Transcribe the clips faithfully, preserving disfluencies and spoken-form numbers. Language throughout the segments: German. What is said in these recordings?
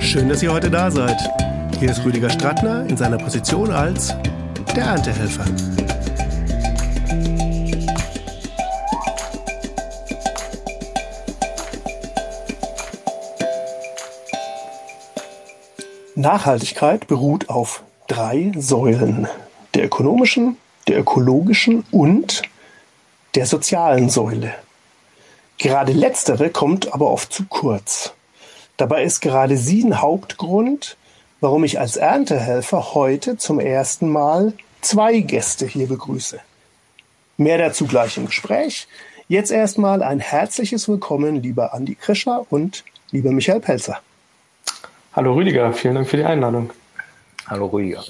Schön, dass ihr heute da seid. Hier ist Rüdiger Strattner in seiner Position als der Erntehelfer. Nachhaltigkeit beruht auf drei Säulen: der ökonomischen, der ökologischen und der sozialen Säule. Gerade letztere kommt aber oft zu kurz. Dabei ist gerade sie ein Hauptgrund, warum ich als Erntehelfer heute zum ersten Mal zwei Gäste hier begrüße. Mehr dazu gleich im Gespräch. Jetzt erstmal ein herzliches Willkommen, lieber Andi Krischer und lieber Michael Pelzer. Hallo Rüdiger, vielen Dank für die Einladung. Hallo Rüdiger.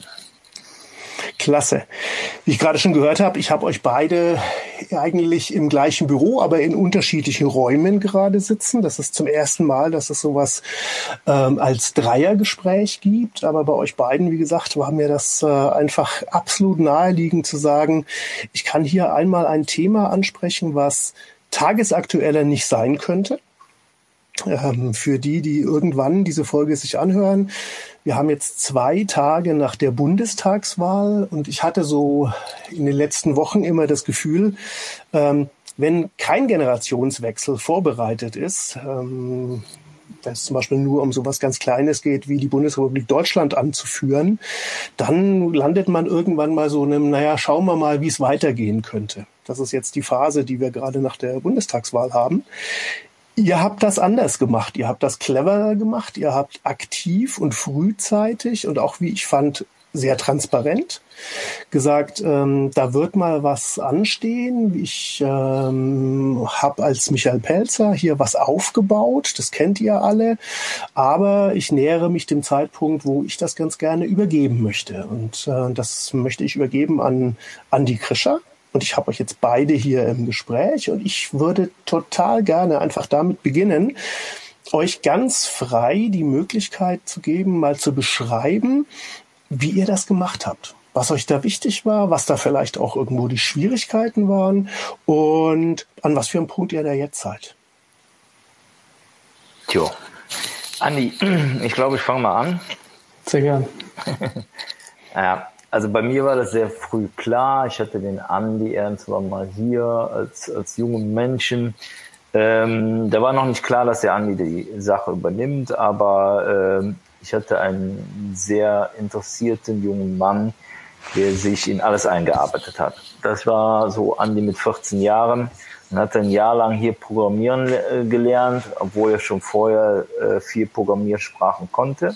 Klasse. Wie ich gerade schon gehört habe, ich habe euch beide eigentlich im gleichen Büro, aber in unterschiedlichen Räumen gerade sitzen. Das ist zum ersten Mal, dass es sowas ähm, als Dreiergespräch gibt. Aber bei euch beiden, wie gesagt, war mir das äh, einfach absolut naheliegend zu sagen, ich kann hier einmal ein Thema ansprechen, was tagesaktueller nicht sein könnte. Ähm, für die, die irgendwann diese Folge sich anhören. Wir haben jetzt zwei Tage nach der Bundestagswahl und ich hatte so in den letzten Wochen immer das Gefühl, ähm, wenn kein Generationswechsel vorbereitet ist, ähm, wenn es zum Beispiel nur um sowas ganz Kleines geht, wie die Bundesrepublik Deutschland anzuführen, dann landet man irgendwann mal so in einem, naja, schauen wir mal, wie es weitergehen könnte. Das ist jetzt die Phase, die wir gerade nach der Bundestagswahl haben. Ihr habt das anders gemacht, ihr habt das cleverer gemacht, ihr habt aktiv und frühzeitig und auch, wie ich fand, sehr transparent gesagt, ähm, da wird mal was anstehen. Ich ähm, habe als Michael Pelzer hier was aufgebaut, das kennt ihr alle, aber ich nähere mich dem Zeitpunkt, wo ich das ganz gerne übergeben möchte. Und äh, das möchte ich übergeben an Andi Krischer. Und ich habe euch jetzt beide hier im Gespräch und ich würde total gerne einfach damit beginnen, euch ganz frei die Möglichkeit zu geben, mal zu beschreiben, wie ihr das gemacht habt, was euch da wichtig war, was da vielleicht auch irgendwo die Schwierigkeiten waren und an was für einem Punkt ihr da jetzt seid. Tjo, Andi, ich glaube, ich fange mal an. Sehr gern. Ja. Also bei mir war das sehr früh klar. Ich hatte den Andi irgendwann mal hier als, als jungen Menschen. Ähm, da war noch nicht klar, dass der Andi die Sache übernimmt, aber ähm, ich hatte einen sehr interessierten jungen Mann, der sich in alles eingearbeitet hat. Das war so Andi mit vierzehn Jahren und hat ein Jahr lang hier Programmieren äh, gelernt, obwohl er schon vorher äh, vier Programmiersprachen konnte.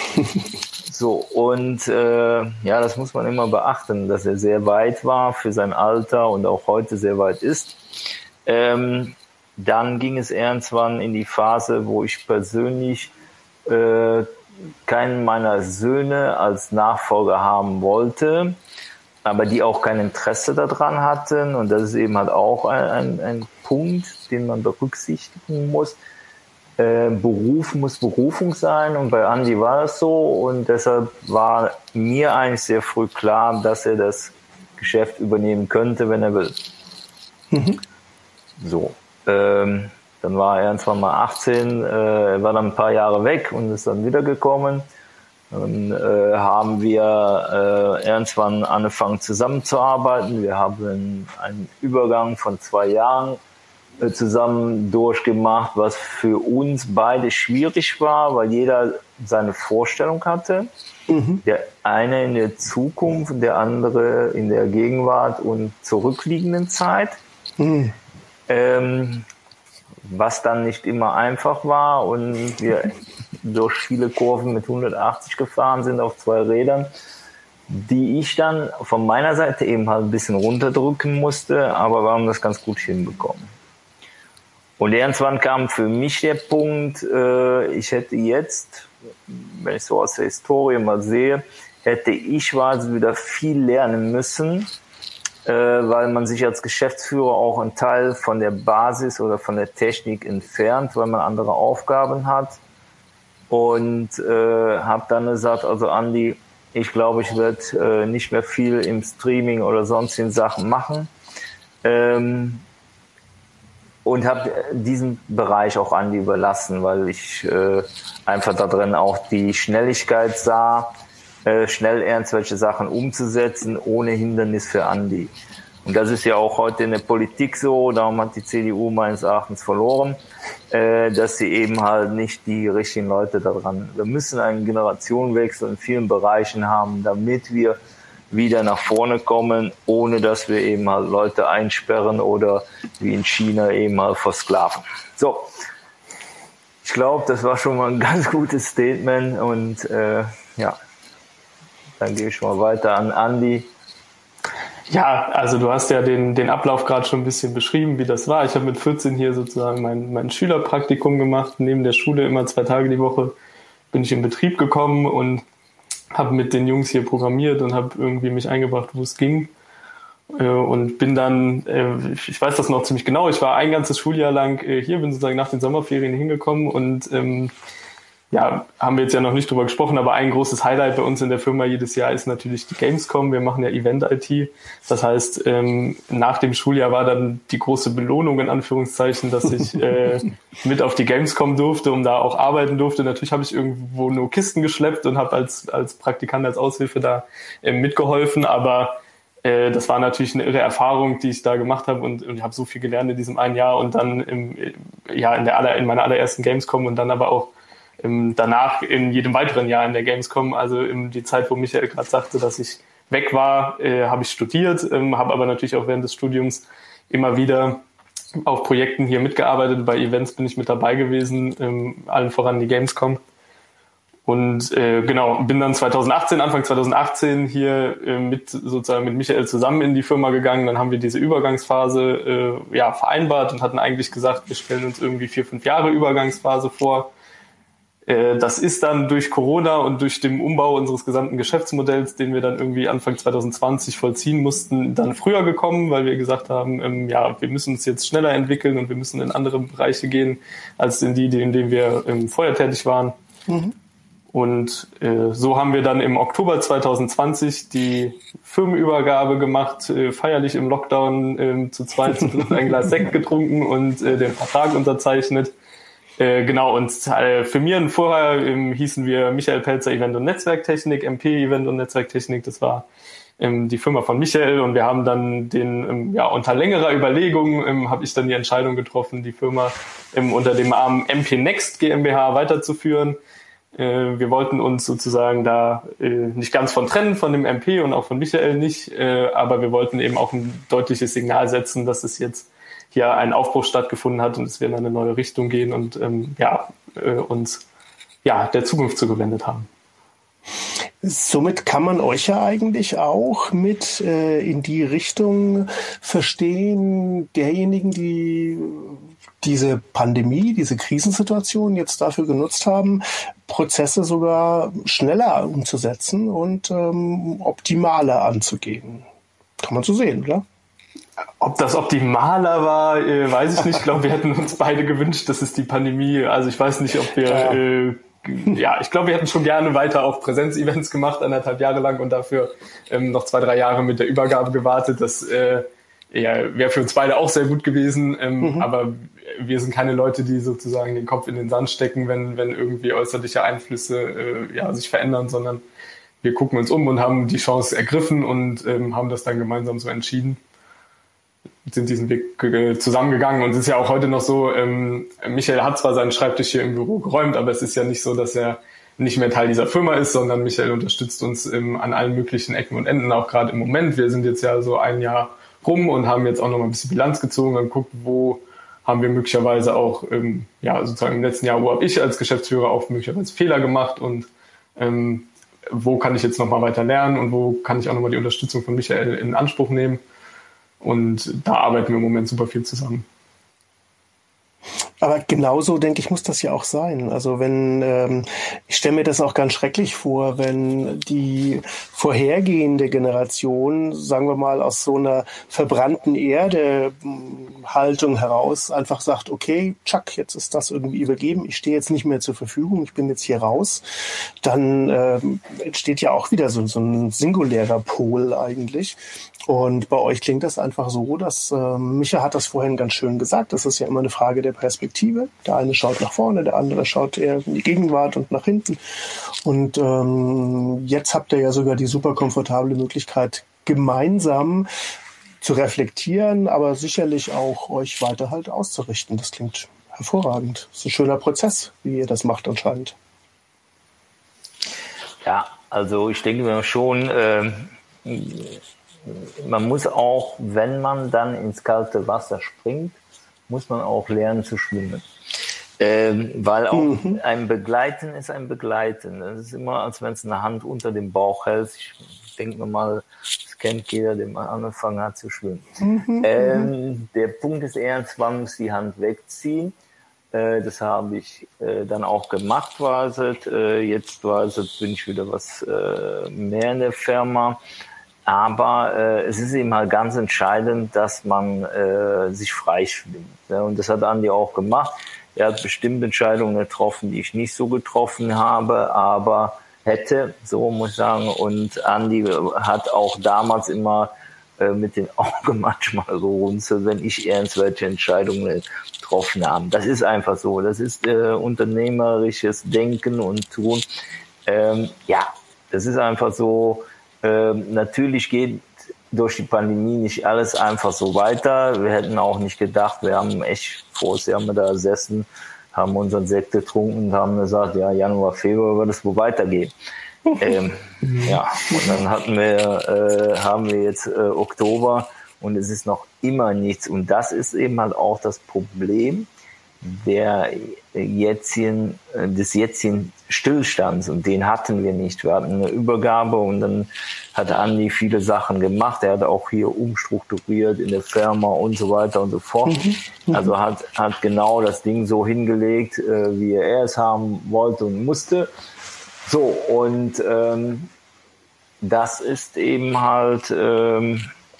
So, und äh, ja, das muss man immer beachten, dass er sehr weit war für sein Alter und auch heute sehr weit ist. Ähm, dann ging es irgendwann in die Phase, wo ich persönlich äh, keinen meiner Söhne als Nachfolger haben wollte, aber die auch kein Interesse daran hatten. Und das ist eben halt auch ein, ein, ein Punkt, den man berücksichtigen muss. Äh, Beruf muss Berufung sein und bei Andi war das so und deshalb war mir eigentlich sehr früh klar, dass er das Geschäft übernehmen könnte, wenn er will. Mhm. So, ähm, dann war er irgendwann mal achtzehn, äh, er war dann ein paar Jahre weg und ist dann wiedergekommen. Dann äh, haben wir äh, irgendwann angefangen zusammenzuarbeiten. Wir haben einen Übergang von zwei Jahren zusammen durchgemacht, was für uns beide schwierig war, weil jeder seine Vorstellung hatte. Mhm. Der eine in der Zukunft, der andere in der Gegenwart und zurückliegenden Zeit. Mhm. Ähm, was dann nicht immer einfach war und wir durch viele Kurven mit hundertachtzig gefahren sind auf zwei Rädern, die ich dann von meiner Seite eben halt ein bisschen runterdrücken musste, aber wir haben das ganz gut hinbekommen. Und irgendwann kam für mich der Punkt, äh, ich hätte jetzt, wenn ich so aus der Historie mal sehe, hätte ich quasi wieder viel lernen müssen, äh, weil man sich als Geschäftsführer auch einen Teil von der Basis oder von der Technik entfernt, weil man andere Aufgaben hat. Und äh, habe dann gesagt, also Andi, ich glaube, ich werde äh, nicht mehr viel im Streaming oder sonstigen Sachen machen. Ähm, und habe diesen Bereich auch Andi überlassen, weil ich äh, einfach da drin auch die Schnelligkeit sah, äh, schnell irgendwelche Sachen umzusetzen, ohne Hindernis für Andi. Und das ist ja auch heute in der Politik so, darum hat die C D U meines Erachtens verloren, äh, dass sie eben halt nicht die richtigen Leute da dran. Wir müssen einen Generationenwechsel in vielen Bereichen haben, damit wir wieder nach vorne kommen, ohne dass wir eben halt Leute einsperren oder wie in China eben mal versklaven. So, ich glaube, das war schon mal ein ganz gutes Statement und äh, ja, dann gehe ich mal weiter an Andi. Ja, also du hast ja den, den Ablauf gerade schon ein bisschen beschrieben, wie das war. Ich habe mit vierzehn hier sozusagen mein, mein Schülerpraktikum gemacht, neben der Schule immer zwei Tage die Woche bin ich in Betrieb gekommen und habe mit den Jungs hier programmiert und habe irgendwie mich eingebracht, wo es ging. Und bin dann, ich weiß das noch ziemlich genau, ich war ein ganzes Schuljahr lang hier, bin sozusagen nach den Sommerferien hingekommen und ähm, ja, haben wir jetzt ja noch nicht drüber gesprochen, aber ein großes Highlight bei uns in der Firma jedes Jahr ist natürlich die Gamescom. Wir machen ja Event-I T. Das heißt, ähm, nach dem Schuljahr war dann die große Belohnung in Anführungszeichen, dass ich äh, mit auf die Gamescom durfte, um da auch arbeiten durfte. Natürlich habe ich irgendwo nur Kisten geschleppt und habe als als Praktikant, als Aushilfe da äh, mitgeholfen, aber äh, das war natürlich eine irre Erfahrung, die ich da gemacht habe und, und ich habe so viel gelernt in diesem einen Jahr und dann im, ja in der aller, in meiner allerersten Gamescom und dann aber auch danach in jedem weiteren Jahr in der Gamescom, also in die Zeit, wo Michael gerade sagte, dass ich weg war, äh, habe ich studiert, ähm, habe aber natürlich auch während des Studiums immer wieder auf Projekten hier mitgearbeitet. Bei Events bin ich mit dabei gewesen, ähm, allen voran die Gamescom. Und äh, genau, bin dann zweitausendachtzehn, Anfang zweitausendachtzehn hier äh, mit sozusagen mit Michael zusammen in die Firma gegangen. Dann haben wir diese Übergangsphase äh, ja vereinbart und hatten eigentlich gesagt, wir stellen uns irgendwie vier, fünf Jahre Übergangsphase vor. Das ist dann durch Corona und durch den Umbau unseres gesamten Geschäftsmodells, den wir dann irgendwie Anfang zwanzig zwanzig vollziehen mussten, dann früher gekommen, weil wir gesagt haben, ähm, ja, wir müssen uns jetzt schneller entwickeln und wir müssen in andere Bereiche gehen, als in die, in denen wir ähm, vorher tätig waren. Mhm. Und äh, so haben wir dann im Oktober zwanzig zwanzig die Firmenübergabe gemacht, äh, feierlich im Lockdown äh, zu zweit ein Glas Sekt getrunken und äh, den Vertrag unterzeichnet. Äh, genau, und äh, firmieren vorher ähm, hießen wir Michael Pelzer Event- und Netzwerktechnik, M P Event- und Netzwerktechnik, das war ähm, die Firma von Michael und wir haben dann den, ähm, ja, unter längerer Überlegung ähm, habe ich dann die Entscheidung getroffen, die Firma ähm, unter dem Namen M P Next GmbH weiterzuführen. Äh, wir wollten uns sozusagen da äh, nicht ganz von trennen, von dem M P und auch von Michael nicht, äh, aber wir wollten eben auch ein deutliches Signal setzen, dass es jetzt hier ein Aufbruch stattgefunden hat und dass wir in eine neue Richtung gehen und ähm, ja, äh, uns ja, der Zukunft zugewendet haben. Somit kann man euch ja eigentlich auch mit äh, in die Richtung verstehen, derjenigen, die diese Pandemie, diese Krisensituation jetzt dafür genutzt haben, Prozesse sogar schneller umzusetzen und ähm, optimaler anzugehen. Kann man so sehen, oder? Ob das optimaler war, äh, weiß ich nicht. Ich glaube, wir hätten uns beide gewünscht, dass es die Pandemie, also ich weiß nicht, ob wir, ja, äh, ja ich glaube, wir hätten schon gerne weiter auch Präsenzevents gemacht, anderthalb Jahre lang und dafür ähm, noch zwei, drei Jahre mit der Übergabe gewartet. Das äh, ja, wäre für uns beide auch sehr gut gewesen, ähm, mhm. aber wir sind keine Leute, die sozusagen den Kopf in den Sand stecken, wenn, wenn irgendwie äußerliche Einflüsse äh, ja, sich verändern, sondern wir gucken uns um und haben die Chance ergriffen und ähm, haben das dann gemeinsam so entschieden. Sind diesen Weg zusammengegangen und es ist ja auch heute noch so, ähm, Michael hat zwar seinen Schreibtisch hier im Büro geräumt, aber es ist ja nicht so, dass er nicht mehr Teil dieser Firma ist, sondern Michael unterstützt uns ähm, an allen möglichen Ecken und Enden, auch gerade im Moment. Wir sind jetzt ja so ein Jahr rum und haben jetzt auch noch mal ein bisschen Bilanz gezogen und guckt, wo haben wir möglicherweise auch, ähm, ja sozusagen im letzten Jahr, wo habe ich als Geschäftsführer auch möglicherweise Fehler gemacht und ähm, wo kann ich jetzt noch mal weiter lernen und wo kann ich auch noch mal die Unterstützung von Michael in Anspruch nehmen. Und da arbeiten wir im Moment super viel zusammen. Aber genauso, denke ich, muss das ja auch sein. Also wenn, ähm, ich stelle mir das auch ganz schrecklich vor, wenn die vorhergehende Generation, sagen wir mal, aus so einer verbrannten Erde-Haltung heraus einfach sagt, okay, tschack, jetzt ist das irgendwie übergeben, ich stehe jetzt nicht mehr zur Verfügung, ich bin jetzt hier raus, dann ähm, entsteht ja auch wieder so, so ein singulärer Pol eigentlich. Und bei euch klingt das einfach so, dass äh, Micha hat das vorhin ganz schön gesagt, das ist ja immer eine Frage der Perspektive. Der eine schaut nach vorne, der andere schaut eher in die Gegenwart und nach hinten. Und ähm, jetzt habt ihr ja sogar die super komfortable Möglichkeit, gemeinsam zu reflektieren, aber sicherlich auch euch weiter halt auszurichten. Das klingt hervorragend. Das ist ein schöner Prozess, wie ihr das macht anscheinend. Ja, also ich denke mir schon, äh, man muss auch, wenn man dann ins kalte Wasser springt, muss man auch lernen zu schwimmen. Ähm, weil auch mhm. ein Begleiten ist ein Begleiten. Es ist immer, als wenn es eine Hand unter dem Bauch hält. Ich denke mir mal, das kennt jeder, der mal angefangen hat zu schwimmen. Mhm. Ähm, der Punkt ist eher, wann muss die Hand wegziehen. Äh, das habe ich äh, dann auch gemacht, war es. Äh, jetzt war es, bin ich wieder was äh, mehr in der Firma. Aber äh, es ist eben halt ganz entscheidend, dass man äh, sich frei schwimmt. Ja, und das hat Andi auch gemacht. Er hat bestimmte Entscheidungen getroffen, die ich nicht so getroffen habe, aber hätte, so muss ich sagen. Und Andi hat auch damals immer äh, mit den Augen manchmal gerunzelt, wenn ich irgendwelche Entscheidungen getroffen habe. Das ist einfach so. Das ist äh, unternehmerisches Denken und Tun. Ähm, ja, das ist einfach so. Ähm, natürlich geht durch die Pandemie nicht alles einfach so weiter. Wir hätten auch nicht gedacht, wir haben echt voriges Jahr mal da gesessen, haben unseren Sekt getrunken und haben gesagt, ja, Januar, Februar wird es wohl weitergehen. ähm, ja, und dann hatten wir, äh, haben wir jetzt äh, Oktober und es ist noch immer nichts. Und das ist eben halt auch das Problem der jetzigen, des jetzigen Stillstands, und den hatten wir nicht. Wir hatten eine Übergabe und dann hat Andi viele Sachen gemacht. Er hat auch hier umstrukturiert in der Firma und so weiter und so fort. Mhm. Also hat, hat genau das Ding so hingelegt, äh, wie er es haben wollte und musste. So, und ähm, das ist eben halt ähm,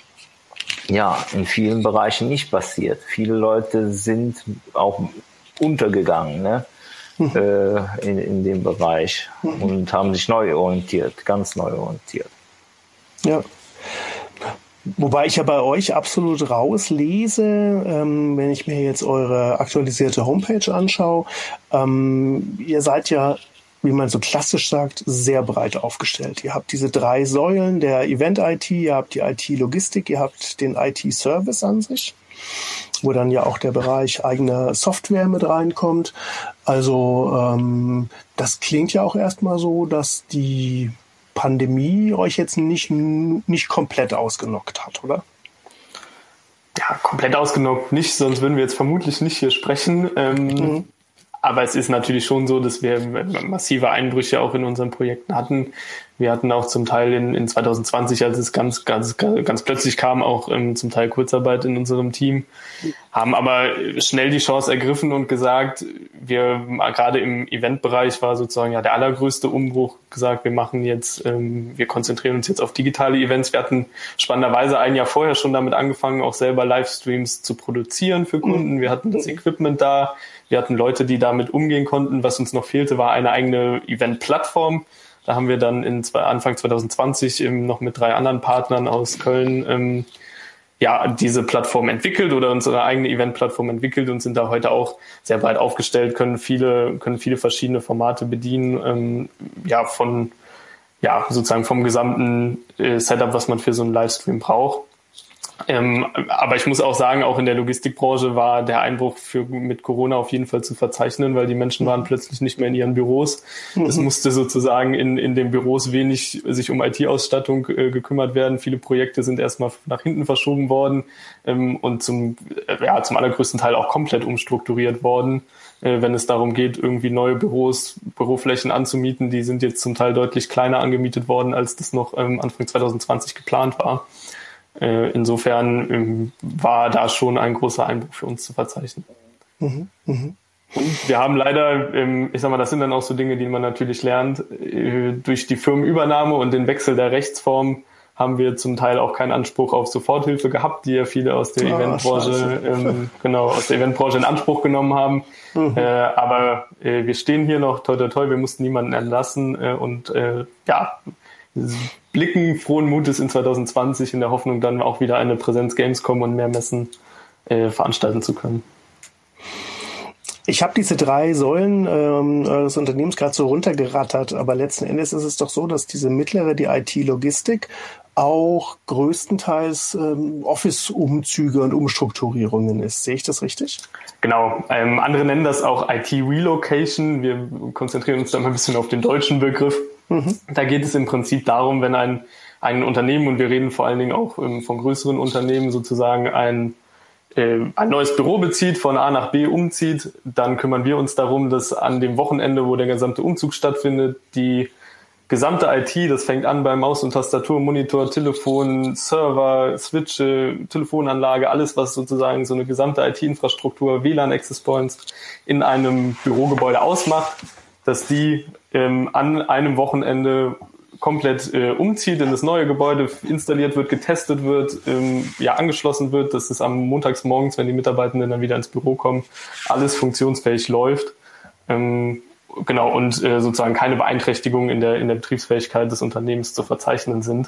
ja, in vielen Bereichen nicht passiert. Viele Leute sind auch untergegangen, ne? Mhm. äh, in, in dem Bereich mhm. und haben sich neu orientiert, ganz neu orientiert. Ja. Wobei ich ja bei euch absolut rauslese, ähm, wenn ich mir jetzt eure aktualisierte Homepage anschaue, ähm, ihr seid ja, wie man so klassisch sagt, sehr breit aufgestellt. Ihr habt diese drei Säulen der Event-I T, ihr habt die I T-Logistik, ihr habt den I T-Service an sich, wo dann ja auch der Bereich eigene Software mit reinkommt. Also ähm, das klingt ja auch erstmal so, dass die Pandemie euch jetzt nicht, nicht komplett ausgenockt hat, oder? Ja, komplett ausgenockt nicht, sonst würden wir jetzt vermutlich nicht hier sprechen. Ähm, mhm. Aber es ist natürlich schon so, dass wir massive Einbrüche auch in unseren Projekten hatten. Wir hatten auch zum Teil in, in zwanzig zwanzig, als es ganz, ganz, ganz plötzlich kam, auch ähm, zum Teil Kurzarbeit in unserem Team, haben aber schnell die Chance ergriffen und gesagt, wir, gerade im Eventbereich war sozusagen ja der allergrößte Umbruch, gesagt, wir machen jetzt, ähm, wir konzentrieren uns jetzt auf digitale Events. Wir hatten spannenderweise ein Jahr vorher schon damit angefangen, auch selber Livestreams zu produzieren für Kunden. Wir hatten das Equipment da. Wir hatten Leute, die damit umgehen konnten. Was uns noch fehlte, war eine eigene Event-Plattform. Da haben wir dann in Anfang zwanzig zwanzig eben noch mit drei anderen Partnern aus Köln ähm, ja diese Plattform entwickelt oder unsere eigene Event-Plattform entwickelt und sind da heute auch sehr breit aufgestellt, können viele können viele verschiedene Formate bedienen, ähm, ja von ja sozusagen vom gesamten äh, Setup, was man für so einen Livestream braucht. Ähm, aber ich muss auch sagen, auch in der Logistikbranche war der Einbruch für, mit Corona auf jeden Fall zu verzeichnen, weil die Menschen waren plötzlich nicht mehr in ihren Büros. Es musste sozusagen in, in den Büros wenig sich um I T-Ausstattung äh, gekümmert werden. Viele Projekte sind erstmal nach hinten verschoben worden ähm, und zum, äh, ja, zum allergrößten Teil auch komplett umstrukturiert worden. Äh, wenn es darum geht, irgendwie neue Büros, Büroflächen anzumieten, die sind jetzt zum Teil deutlich kleiner angemietet worden, als das noch ähm, Anfang zwanzig zwanzig geplant war. Insofern war da schon ein großer Einbruch für uns zu verzeichnen. Mhm. Mhm. Und wir haben leider, ich sag mal, das sind dann auch so Dinge, die man natürlich lernt, durch die Firmenübernahme und den Wechsel der Rechtsform haben wir zum Teil auch keinen Anspruch auf Soforthilfe gehabt, die ja viele aus der oh, Eventbranche, ähm, genau, aus der Eventbranche in Anspruch genommen haben. Mhm. Äh, aber äh, wir stehen hier noch, toi toi toi, wir mussten niemanden entlassen äh, und äh, ja, blicken frohen Mutes in zwanzig zwanzig in der Hoffnung, dann auch wieder eine Präsenz-Gamescom und mehr Messen äh, veranstalten zu können. Ich habe diese drei Säulen ähm, des Unternehmens gerade so runtergerattert, aber letzten Endes ist es doch so, dass diese mittlere, die I T-Logistik, auch größtenteils ähm, Office-Umzüge und Umstrukturierungen ist. Sehe ich das richtig? Genau. Ähm, andere nennen das auch I T-Relocation. Wir konzentrieren uns da mal ein bisschen auf den deutschen Begriff. Mhm. Da geht es im Prinzip darum, wenn ein, ein Unternehmen, und wir reden vor allen Dingen auch ähm, von größeren Unternehmen, sozusagen ein ein neues Büro bezieht, von A nach B umzieht, dann kümmern wir uns darum, dass an dem Wochenende, wo der gesamte Umzug stattfindet, die gesamte I T, das fängt an bei Maus und Tastatur, Monitor, Telefon, Server, Switche, Telefonanlage, alles, was sozusagen so eine gesamte I T-Infrastruktur, W L A N, Access Points in einem Bürogebäude ausmacht, dass die ähm, an einem Wochenende komplett äh, umzieht in das neue Gebäude, installiert wird, getestet wird, ähm, ja angeschlossen wird, dass es am montags morgens, wenn die Mitarbeitenden dann wieder ins Büro kommen, alles funktionsfähig läuft. Ähm, genau, und äh, sozusagen keine Beeinträchtigungen in der, in der Betriebsfähigkeit des Unternehmens zu verzeichnen sind.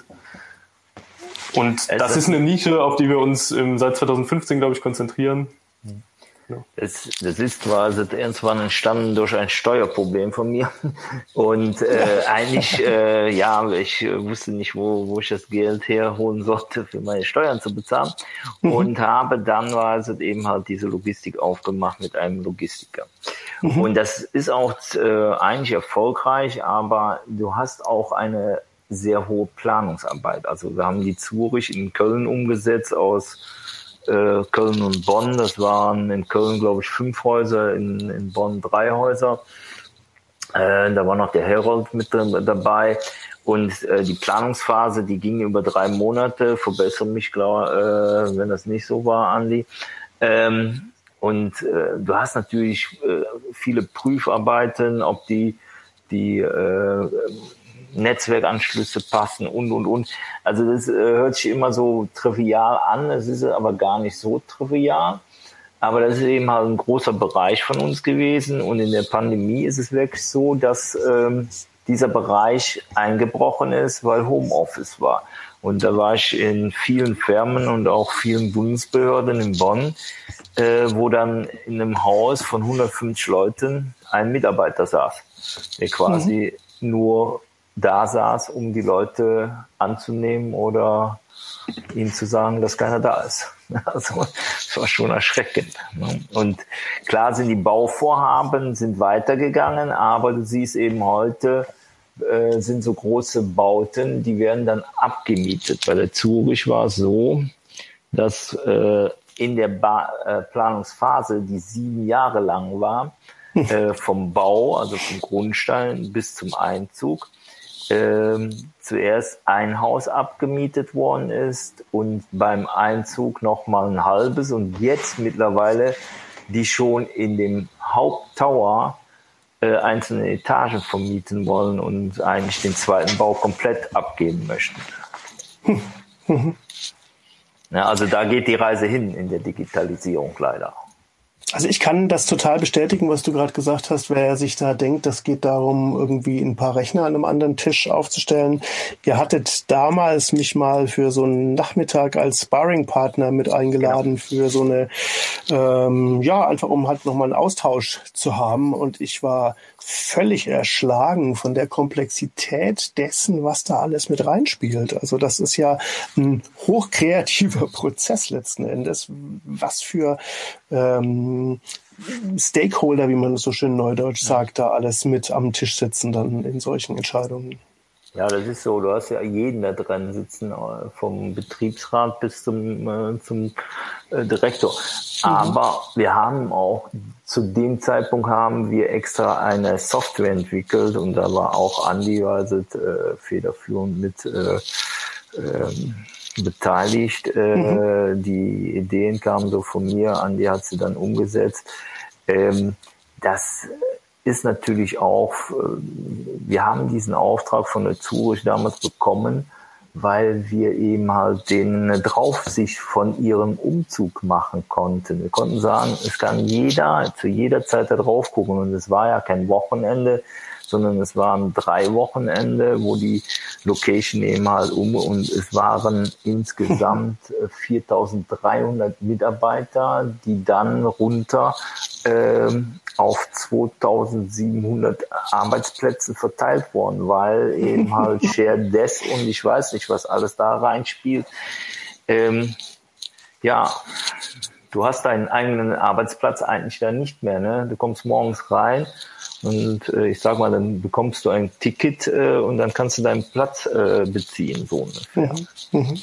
Und das, das ist eine Nische, auf die wir uns ähm, seit zwanzig fünfzehn, glaube ich, konzentrieren. Ja. Das, das ist quasi irgendwann entstanden durch ein Steuerproblem von mir und äh, eigentlich äh, ja, ich äh, wusste nicht, wo, wo ich das Geld herholen sollte, für meine Steuern zu bezahlen mhm. und habe dann quasi eben halt diese Logistik aufgemacht mit einem Logistiker. Mhm. Und das ist auch äh, eigentlich erfolgreich, aber du hast auch eine sehr hohe Planungsarbeit. Also wir haben die Zurich in Köln umgesetzt aus Köln und Bonn. Das waren in Köln, glaube ich, fünf Häuser, in, in Bonn drei Häuser. Äh, da war noch der Herold mit dabei. Und äh, die Planungsphase, die ging über drei Monate. Verbessere mich, glaub, äh, wenn das nicht so war, Andi. Ähm, und äh, du hast natürlich äh, viele Prüfarbeiten, ob die, die äh, Netzwerkanschlüsse passen und, und, und. Also das äh, hört sich immer so trivial an, es ist aber gar nicht so trivial. Aber das ist eben halt ein großer Bereich von uns gewesen. Und in der Pandemie ist es wirklich so, dass ähm, dieser Bereich eingebrochen ist, weil Homeoffice war. Und da war ich in vielen Firmen und auch vielen Bundesbehörden in Bonn, äh, wo dann in einem Haus von hundertfünfzig Leuten ein Mitarbeiter saß, der quasi mhm. nur da saß, um die Leute anzunehmen oder ihnen zu sagen, dass keiner da ist. Also das war schon erschreckend. Und klar sind die Bauvorhaben sind weitergegangen, aber du siehst eben heute, äh, sind so große Bauten, die werden dann abgemietet. Bei der Zurich war es so, dass äh, in der ba- äh, Planungsphase, die sieben Jahre lang war, äh, vom Bau, also vom Grundstein bis zum Einzug, Ähm, zuerst ein Haus abgemietet worden ist und beim Einzug noch mal ein halbes und jetzt mittlerweile die schon in dem Haupttower äh, einzelne Etagen vermieten wollen und eigentlich den zweiten Bau komplett abgeben möchten. Ja, also da geht die Reise hin in der Digitalisierung leider. Also ich kann das total bestätigen, was du gerade gesagt hast, wer sich da denkt, das geht darum, irgendwie ein paar Rechner an einem anderen Tisch aufzustellen. Ihr hattet damals mich mal für so einen Nachmittag als Sparring-Partner mit eingeladen, genau. für so eine, ähm, ja, einfach um halt nochmal einen Austausch zu haben. Und ich war völlig erschlagen von der Komplexität dessen, was da alles mit reinspielt. Also das ist ja ein hochkreativer Prozess letzten Endes. Was für ähm, Stakeholder, wie man so schön neudeutsch sagt, da alles mit am Tisch sitzen dann in solchen Entscheidungen. Ja, das ist so. Du hast ja jeden da drin sitzen, vom Betriebsrat bis zum, äh, zum äh, Direktor. Aber mhm. wir haben auch, zu dem Zeitpunkt haben wir extra eine Software entwickelt und da war auch Andi also, äh, federführend mit äh, äh, beteiligt. Äh, mhm. Die Ideen kamen so von mir, Andi hat sie dann umgesetzt. Ähm, das ist natürlich auch, wir haben diesen Auftrag von der Zurich damals bekommen, weil wir eben halt denen eine Draufsicht von ihrem Umzug machen konnten. Wir konnten sagen, es kann jeder zu jeder Zeit da drauf gucken. Und es war ja kein Wochenende, sondern es waren drei Wochenende, wo die Location eben halt um, und es waren insgesamt viertausenddreihundert Mitarbeiter, die dann runter ähm, auf zweitausendsiebenhundert Arbeitsplätze verteilt wurden, weil eben halt Shared Desk und ich weiß nicht, was alles da reinspielt. Ähm, ja, du hast deinen eigenen Arbeitsplatz eigentlich dann nicht mehr, ne? Du kommst morgens rein und äh, ich sag mal, dann bekommst du ein Ticket äh, und dann kannst du deinen Platz äh, beziehen, so ungefähr. Mhm. Mhm.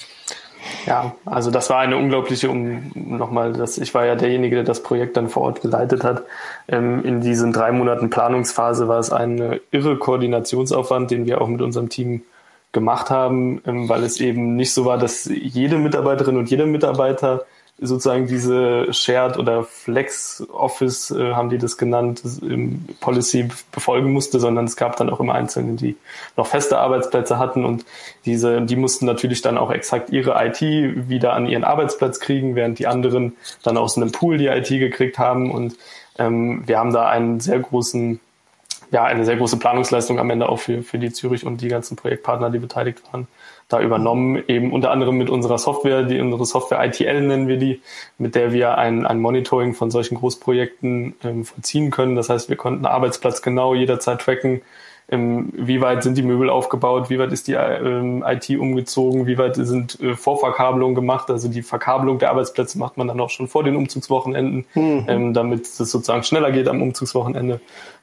Ja, also das war eine unglaubliche, um nochmal, das, ich war ja derjenige, der das Projekt dann vor Ort geleitet hat. Ähm, in diesen drei Monaten Planungsphase war es ein irre Koordinationsaufwand, den wir auch mit unserem Team gemacht haben, ähm, weil es eben nicht so war, dass jede Mitarbeiterin und jeder Mitarbeiter sozusagen diese Shared oder Flex Office, äh, haben die das genannt, ähm, Policy befolgen musste, sondern es gab dann auch immer Einzelne, die noch feste Arbeitsplätze hatten und diese, die mussten natürlich dann auch exakt ihre I T wieder an ihren Arbeitsplatz kriegen, während die anderen dann aus einem Pool die I T gekriegt haben und ähm, wir haben da einen sehr großen ja, eine sehr große Planungsleistung am Ende auch für, für die Zürich und die ganzen Projektpartner, die beteiligt waren, da übernommen, eben unter anderem mit unserer Software, die unsere Software I T L nennen wir die, mit der wir ein, ein Monitoring von solchen Großprojekten ähm, vollziehen können. Das heißt, wir konnten Arbeitsplatz genau jederzeit tracken, ähm, wie weit sind die Möbel aufgebaut, wie weit ist die ähm, I T umgezogen, wie weit sind äh, Vorverkabelungen gemacht, also die Verkabelung der Arbeitsplätze macht man dann auch schon vor den Umzugswochenenden, mhm. ähm, damit es sozusagen schneller geht am Umzugswochenende.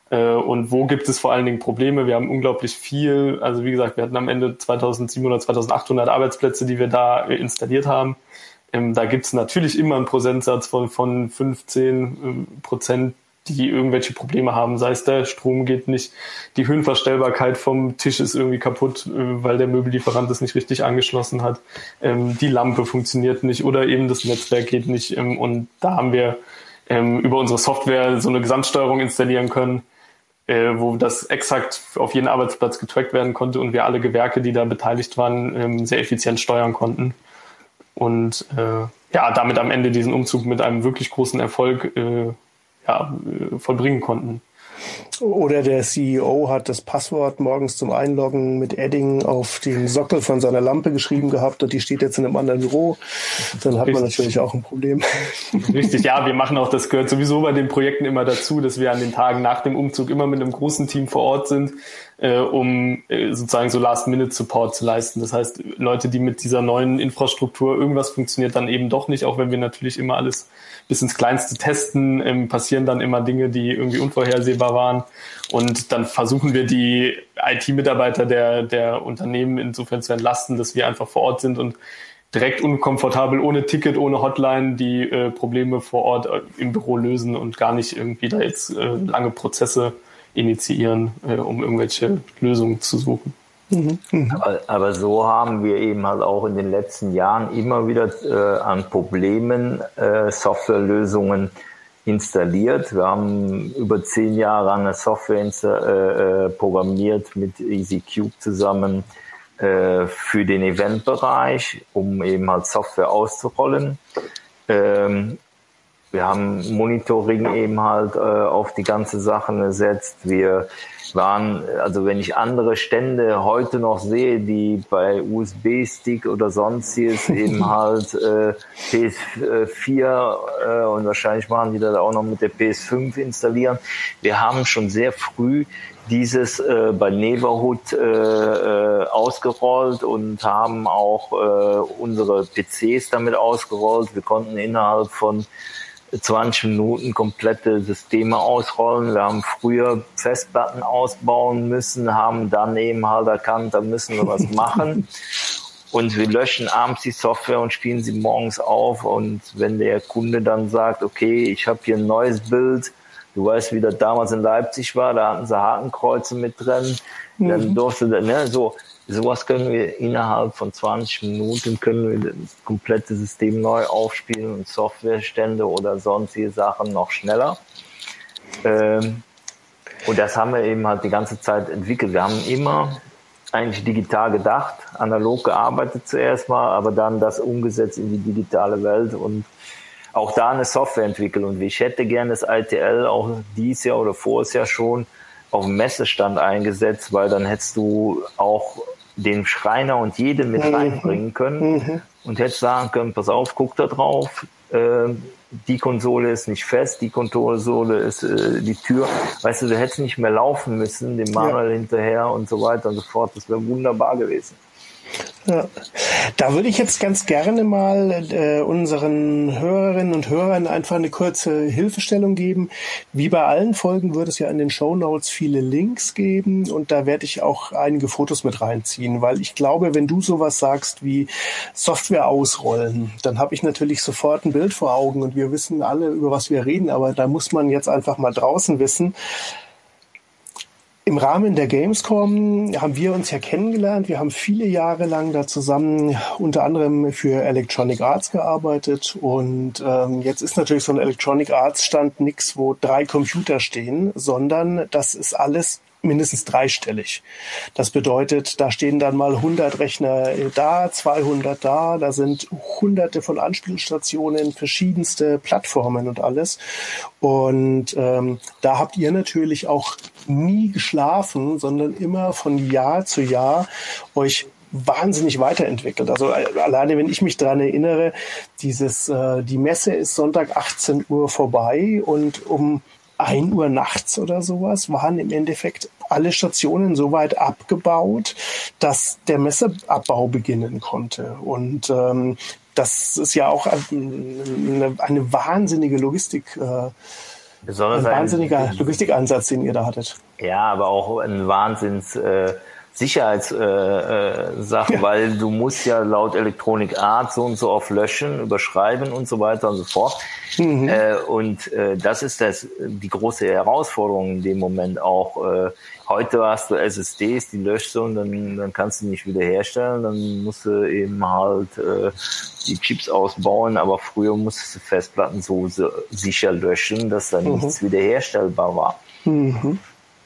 Und wo gibt es vor allen Dingen Probleme? Wir haben unglaublich viel, also wie gesagt, wir hatten am Ende zweitausendsiebenhundert, zweitausendachthundert Arbeitsplätze, die wir da installiert haben. Da gibt es natürlich immer einen Prozentsatz von, von fünfzehn Prozent, die irgendwelche Probleme haben. Sei es der Strom geht nicht, die Höhenverstellbarkeit vom Tisch ist irgendwie kaputt, weil der Möbellieferant es nicht richtig angeschlossen hat. Die Lampe funktioniert nicht oder eben das Netzwerk geht nicht. Und da haben wir über unsere Software so eine Gesamtsteuerung installieren können, wo das exakt auf jeden Arbeitsplatz getrackt werden konnte und wir alle Gewerke, die da beteiligt waren, sehr effizient steuern konnten. Und äh, ja, damit am Ende diesen Umzug mit einem wirklich großen Erfolg äh, ja, vollbringen konnten. Oder der C E O hat das Passwort morgens zum Einloggen mit Edding auf den Sockel von seiner Lampe geschrieben gehabt und die steht jetzt in einem anderen Büro. Dann hat man natürlich auch ein Problem. Richtig, ja, wir machen auch, das gehört sowieso bei den Projekten immer dazu, dass wir an den Tagen nach dem Umzug immer mit einem großen Team vor Ort sind, äh, um äh, sozusagen so Last-Minute-Support zu leisten. Das heißt, Leute, die mit dieser neuen Infrastruktur, irgendwas funktioniert dann eben doch nicht, auch wenn wir natürlich immer alles bis ins Kleinste testen, ähm, passieren dann immer Dinge, die irgendwie unvorhersehbar waren. Und dann versuchen wir die I T-Mitarbeiter der, der Unternehmen insofern zu entlasten, dass wir einfach vor Ort sind und direkt unkomfortabel, ohne Ticket, ohne Hotline, die äh, Probleme vor Ort äh, im Büro lösen und gar nicht irgendwie da jetzt äh, lange Prozesse initiieren, äh, um irgendwelche Lösungen zu suchen. Mhm. Mhm. Aber, aber so haben wir eben halt auch in den letzten Jahren immer wieder äh, an Problemen äh, Softwarelösungen installiert. Wir haben über zehn Jahre eine Software insta- äh, programmiert mit EasyCube zusammen äh, für den Eventbereich, um eben halt Software auszurollen. Ähm, wir haben Monitoring eben halt äh, auf die ganze Sache gesetzt. Wir waren, also wenn ich andere Stände heute noch sehe, die bei U S B-Stick oder sonstiges eben halt äh, P S vier äh, und wahrscheinlich machen die das auch noch mit der P S fünf installieren. Wir haben schon sehr früh dieses äh, bei Neighborhood äh, ausgerollt und haben auch äh, unsere P Cs damit ausgerollt. Wir konnten innerhalb von zwanzig Minuten komplette Systeme ausrollen. Wir haben früher Festplatten ausbauen müssen, haben dann eben halt erkannt, da müssen wir was machen. Und wir löschen abends die Software und spielen sie morgens auf. Und wenn der Kunde dann sagt, okay, ich habe hier ein neues Bild, du weißt, wie das damals in Leipzig war, da hatten sie Hakenkreuze mit drin, mhm. dann durfte, ne, so, sowas können wir innerhalb von zwanzig Minuten können wir das komplette System neu aufspielen und Softwarestände oder sonstige Sachen noch schneller. Ähm, und das haben wir eben halt die ganze Zeit entwickelt. Wir haben immer eigentlich digital gedacht, analog gearbeitet zuerst mal, aber dann das umgesetzt in die digitale Welt und auch da eine Software entwickelt. Und ich hätte gerne das I T L auch dieses Jahr oder voriges Jahr schon auf dem Messestand eingesetzt, weil dann hättest du auch den Schreiner und jeden mit reinbringen können mhm. und hättest sagen können, pass auf, guck da drauf, äh, die Konsole ist nicht fest, die Konsole ist äh, die Tür. Weißt du, du hättest nicht mehr laufen müssen, dem Manuel ja. hinterher und so weiter und so fort. Das wäre wunderbar gewesen. Ja. Da würde ich jetzt ganz gerne mal äh, unseren Hörerinnen und Hörern einfach eine kurze Hilfestellung geben. Wie bei allen Folgen wird es ja in den Shownotes viele Links geben und da werde ich auch einige Fotos mit reinziehen, weil ich glaube, wenn du sowas sagst wie Software ausrollen, dann habe ich natürlich sofort ein Bild vor Augen und wir wissen alle, über was wir reden, aber da muss man jetzt einfach mal draußen wissen. Im Rahmen der Gamescom haben wir uns ja kennengelernt. Wir haben viele Jahre lang da zusammen unter anderem für Electronic Arts gearbeitet. Und ähm, jetzt ist natürlich so ein Electronic Arts Stand nix, wo drei Computer stehen, sondern das ist alles mindestens dreistellig. Das bedeutet, da stehen dann mal hundert Rechner da, zweihundert da, da sind hunderte von Anspielstationen, verschiedenste Plattformen und alles. Und ähm, da habt ihr natürlich auch nie geschlafen, sondern immer von Jahr zu Jahr euch wahnsinnig weiterentwickelt. Also alleine, wenn ich mich dran erinnere, dieses äh, die Messe ist Sonntag achtzehn Uhr vorbei und um ein Uhr nachts oder sowas waren im Endeffekt alle Stationen so weit abgebaut, dass der Messeabbau beginnen konnte. Und ähm, das ist ja auch eine, eine wahnsinnige Logistik, äh, Besonders ein wahnsinniger ein, Logistikansatz, den ihr da hattet. Ja, aber auch ein Wahnsinns äh, Sicherheitssache, äh, äh, ja. weil du musst ja laut Electronic Arts so und so oft löschen, überschreiben und so weiter und so fort. Mhm. Äh, und äh, das ist das die große Herausforderung in dem Moment auch. Äh, heute hast du S S Ds, die löschst du und dann, dann kannst du nicht wieder herstellen. Dann musst du eben halt äh, die Chips ausbauen, aber früher musstest du Festplatten so, so sicher löschen, dass dann mhm. nichts wiederherstellbar war. Mhm.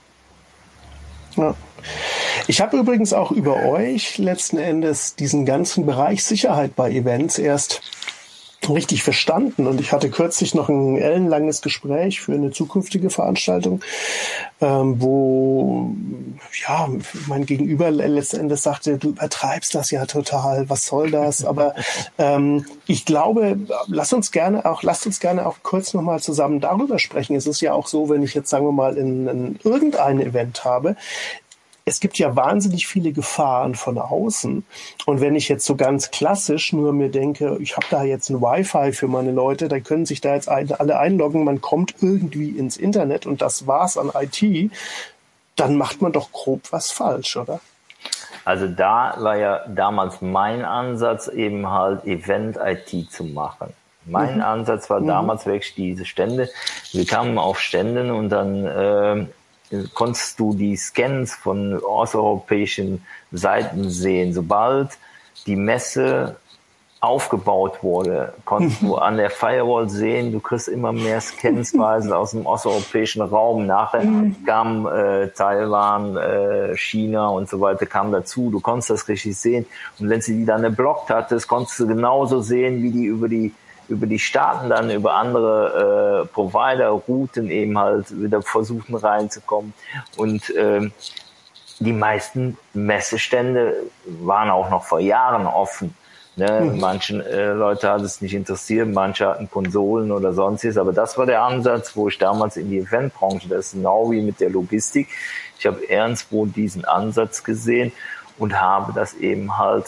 Ja. Ich habe übrigens auch über euch letzten Endes diesen ganzen Bereich Sicherheit bei Events erst richtig verstanden und ich hatte kürzlich noch ein ellenlanges Gespräch für eine zukünftige Veranstaltung, ähm, wo ja mein Gegenüber letzten Endes sagte, du übertreibst das ja total, was soll das? Aber ähm, ich glaube, lass uns gerne auch, lasst uns gerne auch kurz nochmal zusammen darüber sprechen. Es ist ja auch so, wenn ich jetzt sagen wir mal in, in irgendein Event habe, es gibt ja wahnsinnig viele Gefahren von außen. Und wenn ich jetzt so ganz klassisch nur mir denke, ich habe da jetzt ein Wi-Fi für meine Leute, dann können sich da jetzt alle einloggen, man kommt irgendwie ins Internet und das war's an I T, dann macht man doch grob was falsch, oder? Also da war ja damals mein Ansatz, eben halt Event-I T zu machen. Mein mhm. Ansatz war mhm. damals wirklich diese Stände. Wir kamen auf Ständen und dann äh, konntest du die Scans von osteuropäischen Seiten sehen. Sobald die Messe aufgebaut wurde, konntest du an der Firewall sehen, du kriegst immer mehr Scansweise aus dem osteuropäischen Raum. Nachher kam äh, Taiwan, äh, China und so weiter kam dazu. Du konntest das richtig sehen. Und wenn sie die dann geblockt hattest, konntest du genauso sehen, wie die über die über die Staaten dann über andere äh, Provider-Routen eben halt wieder versuchen reinzukommen. Und äh, die meisten Messestände waren auch noch vor Jahren offen. Ne? Mhm. Manchen äh, Leute hat es nicht interessiert, manche hatten Konsolen oder sonstiges, aber das war der Ansatz, wo ich damals in die Eventbranche, das ist genau wie mit der Logistik. Ich habe irgendwo diesen Ansatz gesehen und habe das eben halt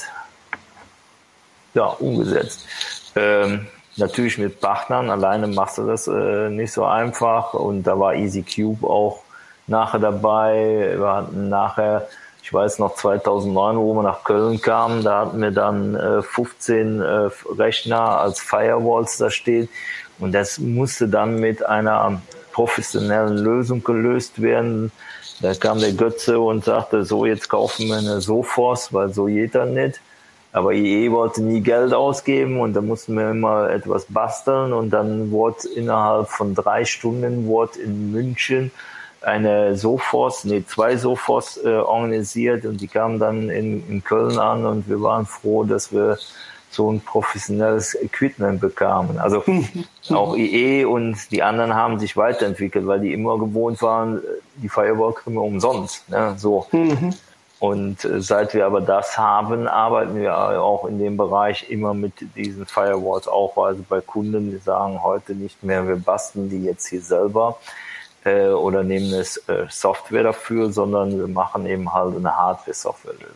ja umgesetzt. Ähm, Natürlich mit Partnern, alleine machst du das äh, nicht so einfach und da war EasyCube auch nachher dabei. Wir hatten nachher, ich weiß noch zweitausendneun, wo wir nach Köln kamen, da hatten wir dann äh, fünfzehn äh, Rechner als Firewalls da stehen und das musste dann mit einer professionellen Lösung gelöst werden. Da kam der Götze und sagte, so jetzt kaufen wir eine Sophos, weil so geht das nicht. Aber I E wollte nie Geld ausgeben und da mussten wir immer etwas basteln und dann wurde innerhalb von drei Stunden wurde in München eine Sophos, nee, zwei Sophos äh, organisiert und die kamen dann in, in Köln an und wir waren froh, dass wir so ein professionelles Equipment bekamen. Also auch I E und die anderen haben sich weiterentwickelt, weil die immer gewohnt waren, die Firewall kriegen wir umsonst. Ne? So. Mhm. Und äh, seit wir aber das haben, arbeiten wir auch in dem Bereich immer mit diesen Firewalls auch, also bei Kunden, die sagen heute nicht mehr, wir basteln die jetzt hier selber äh, oder nehmen eine äh, Software dafür, sondern wir machen eben halt eine Hardware-Software-Lösung.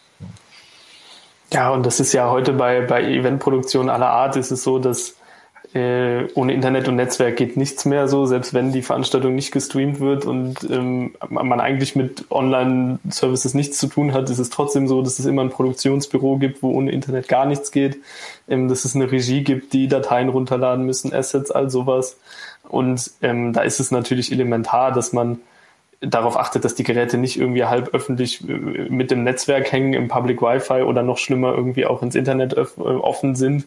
Ja, und das ist ja heute bei, bei Eventproduktionen aller Art ist es so, dass äh, ohne Internet und Netzwerk geht nichts mehr so, selbst wenn die Veranstaltung nicht gestreamt wird und ähm, man eigentlich mit Online-Services nichts zu tun hat, ist es trotzdem so, dass es immer ein Produktionsbüro gibt, wo ohne Internet gar nichts geht, ähm, dass es eine Regie gibt, die Dateien runterladen müssen, Assets, all sowas. Und ähm, da ist es natürlich elementar, dass man darauf achtet, dass die Geräte nicht irgendwie halb öffentlich mit dem Netzwerk hängen, im Public Wi-Fi oder noch schlimmer irgendwie auch ins Internet offen sind,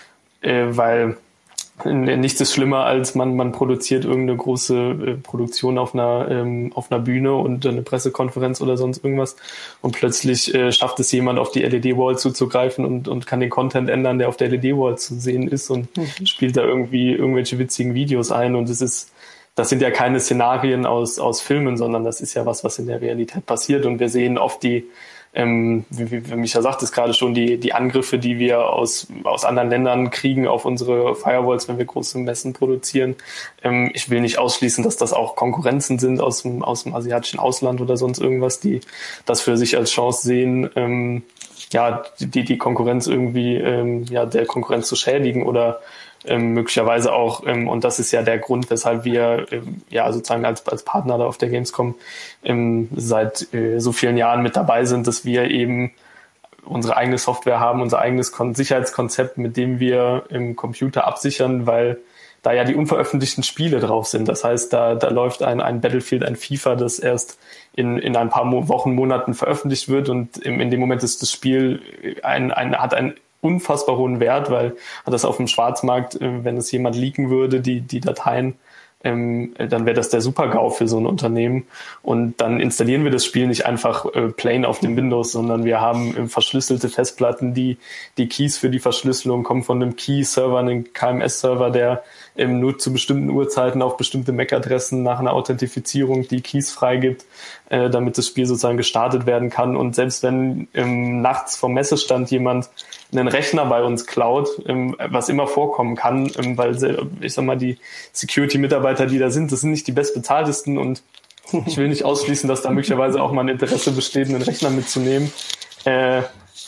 weil nichts ist schlimmer, als man man produziert irgendeine große Produktion auf einer auf einer Bühne und eine Pressekonferenz oder sonst irgendwas und plötzlich schafft es jemand auf die L E D-Wall zuzugreifen und und kann den Content ändern, der auf der L E D-Wall zu sehen ist und mhm. spielt da irgendwie irgendwelche witzigen Videos ein und es ist Das sind ja keine Szenarien aus, aus Filmen, sondern das ist ja was, was in der Realität passiert. Und wir sehen oft die, ähm, wie, wie Micha sagt es gerade schon, die, die Angriffe, die wir aus, aus anderen Ländern kriegen auf unsere Firewalls, wenn wir große Messen produzieren. Ähm, ich will nicht ausschließen, dass das auch Konkurrenzen sind aus dem, aus dem asiatischen Ausland oder sonst irgendwas, die das für sich als Chance sehen, ähm, ja, die, die Konkurrenz irgendwie, ähm, ja, der Konkurrenz zu schädigen oder Ähm, möglicherweise auch, ähm, und das ist ja der Grund, weshalb wir ähm, ja sozusagen als als Partner da auf der Gamescom ähm, seit äh, so vielen Jahren mit dabei sind, dass wir eben unsere eigene Software haben, unser eigenes Kon- Sicherheitskonzept, mit dem wir im Computer absichern, weil da ja die unveröffentlichten Spiele drauf sind. Das heißt, da da läuft ein ein Battlefield, ein FIFA, das erst in in ein paar Mo- Wochen, Monaten veröffentlicht wird und im, in dem Moment ist das Spiel ein ein hat ein unfassbar hohen Wert, weil das auf dem Schwarzmarkt, wenn es jemand leaken würde, die die Dateien, ähm, dann wäre das der Super-GAU für so ein Unternehmen. Und dann installieren wir das Spiel nicht einfach äh, plain auf dem Windows, sondern wir haben äh, verschlüsselte Festplatten, die die Keys für die Verschlüsselung kommen von einem Key-Server, einem K M S-Server, der ähm, nur zu bestimmten Uhrzeiten auf bestimmte M A C-Adressen nach einer Authentifizierung die Keys freigibt, äh, damit das Spiel sozusagen gestartet werden kann. Und selbst wenn ähm, nachts vom Messestand jemand einen Rechner bei uns klaut, ähm, was immer vorkommen kann, ähm, weil ich sag mal, die Security-Mitarbeiter, die da sind, das sind nicht die bestbezahltesten und ich will nicht ausschließen, dass da möglicherweise auch mal ein Interesse besteht, einen Rechner mitzunehmen. Äh,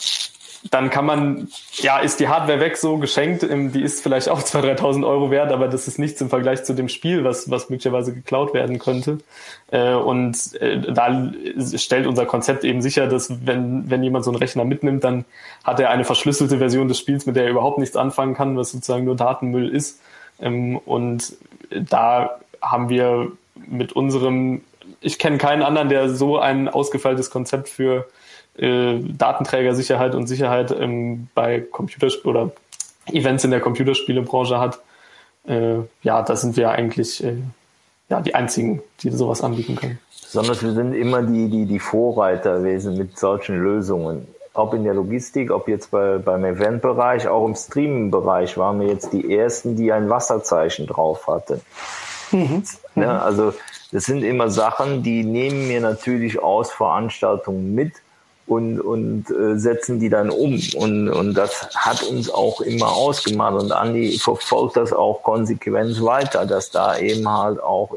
dann kann man, ja, ist die Hardware weg, so geschenkt, ähm, die ist vielleicht auch zweitausend, dreitausend Euro wert, aber das ist nichts im Vergleich zu dem Spiel, was was möglicherweise geklaut werden könnte. Äh, und äh, da stellt unser Konzept eben sicher, dass wenn wenn jemand so einen Rechner mitnimmt, dann hat er eine verschlüsselte Version des Spiels, mit der er überhaupt nichts anfangen kann, was sozusagen nur Datenmüll ist. Ähm, und da haben wir mit unserem, ich kenne keinen anderen, der so ein ausgefeiltes Konzept für äh, Datenträgersicherheit und Sicherheit ähm, bei Computerspielen oder Events in der Computerspielebranche hat. Äh, ja, da sind wir eigentlich äh, ja die einzigen, die sowas anbieten können. Besonders wir sind immer die, die, die Vorreiter gewesen mit solchen Lösungen. Ob in der Logistik, ob jetzt bei, beim Eventbereich, auch im Streaming-Bereich waren wir jetzt die Ersten, die ein Wasserzeichen drauf hatten. Mhm. Ja, also das sind immer Sachen, die nehmen wir natürlich aus Veranstaltungen mit und, und äh, setzen die dann um. Und, und das hat uns auch immer ausgemacht. Und Andi verfolgt das auch konsequent weiter, dass da eben halt auch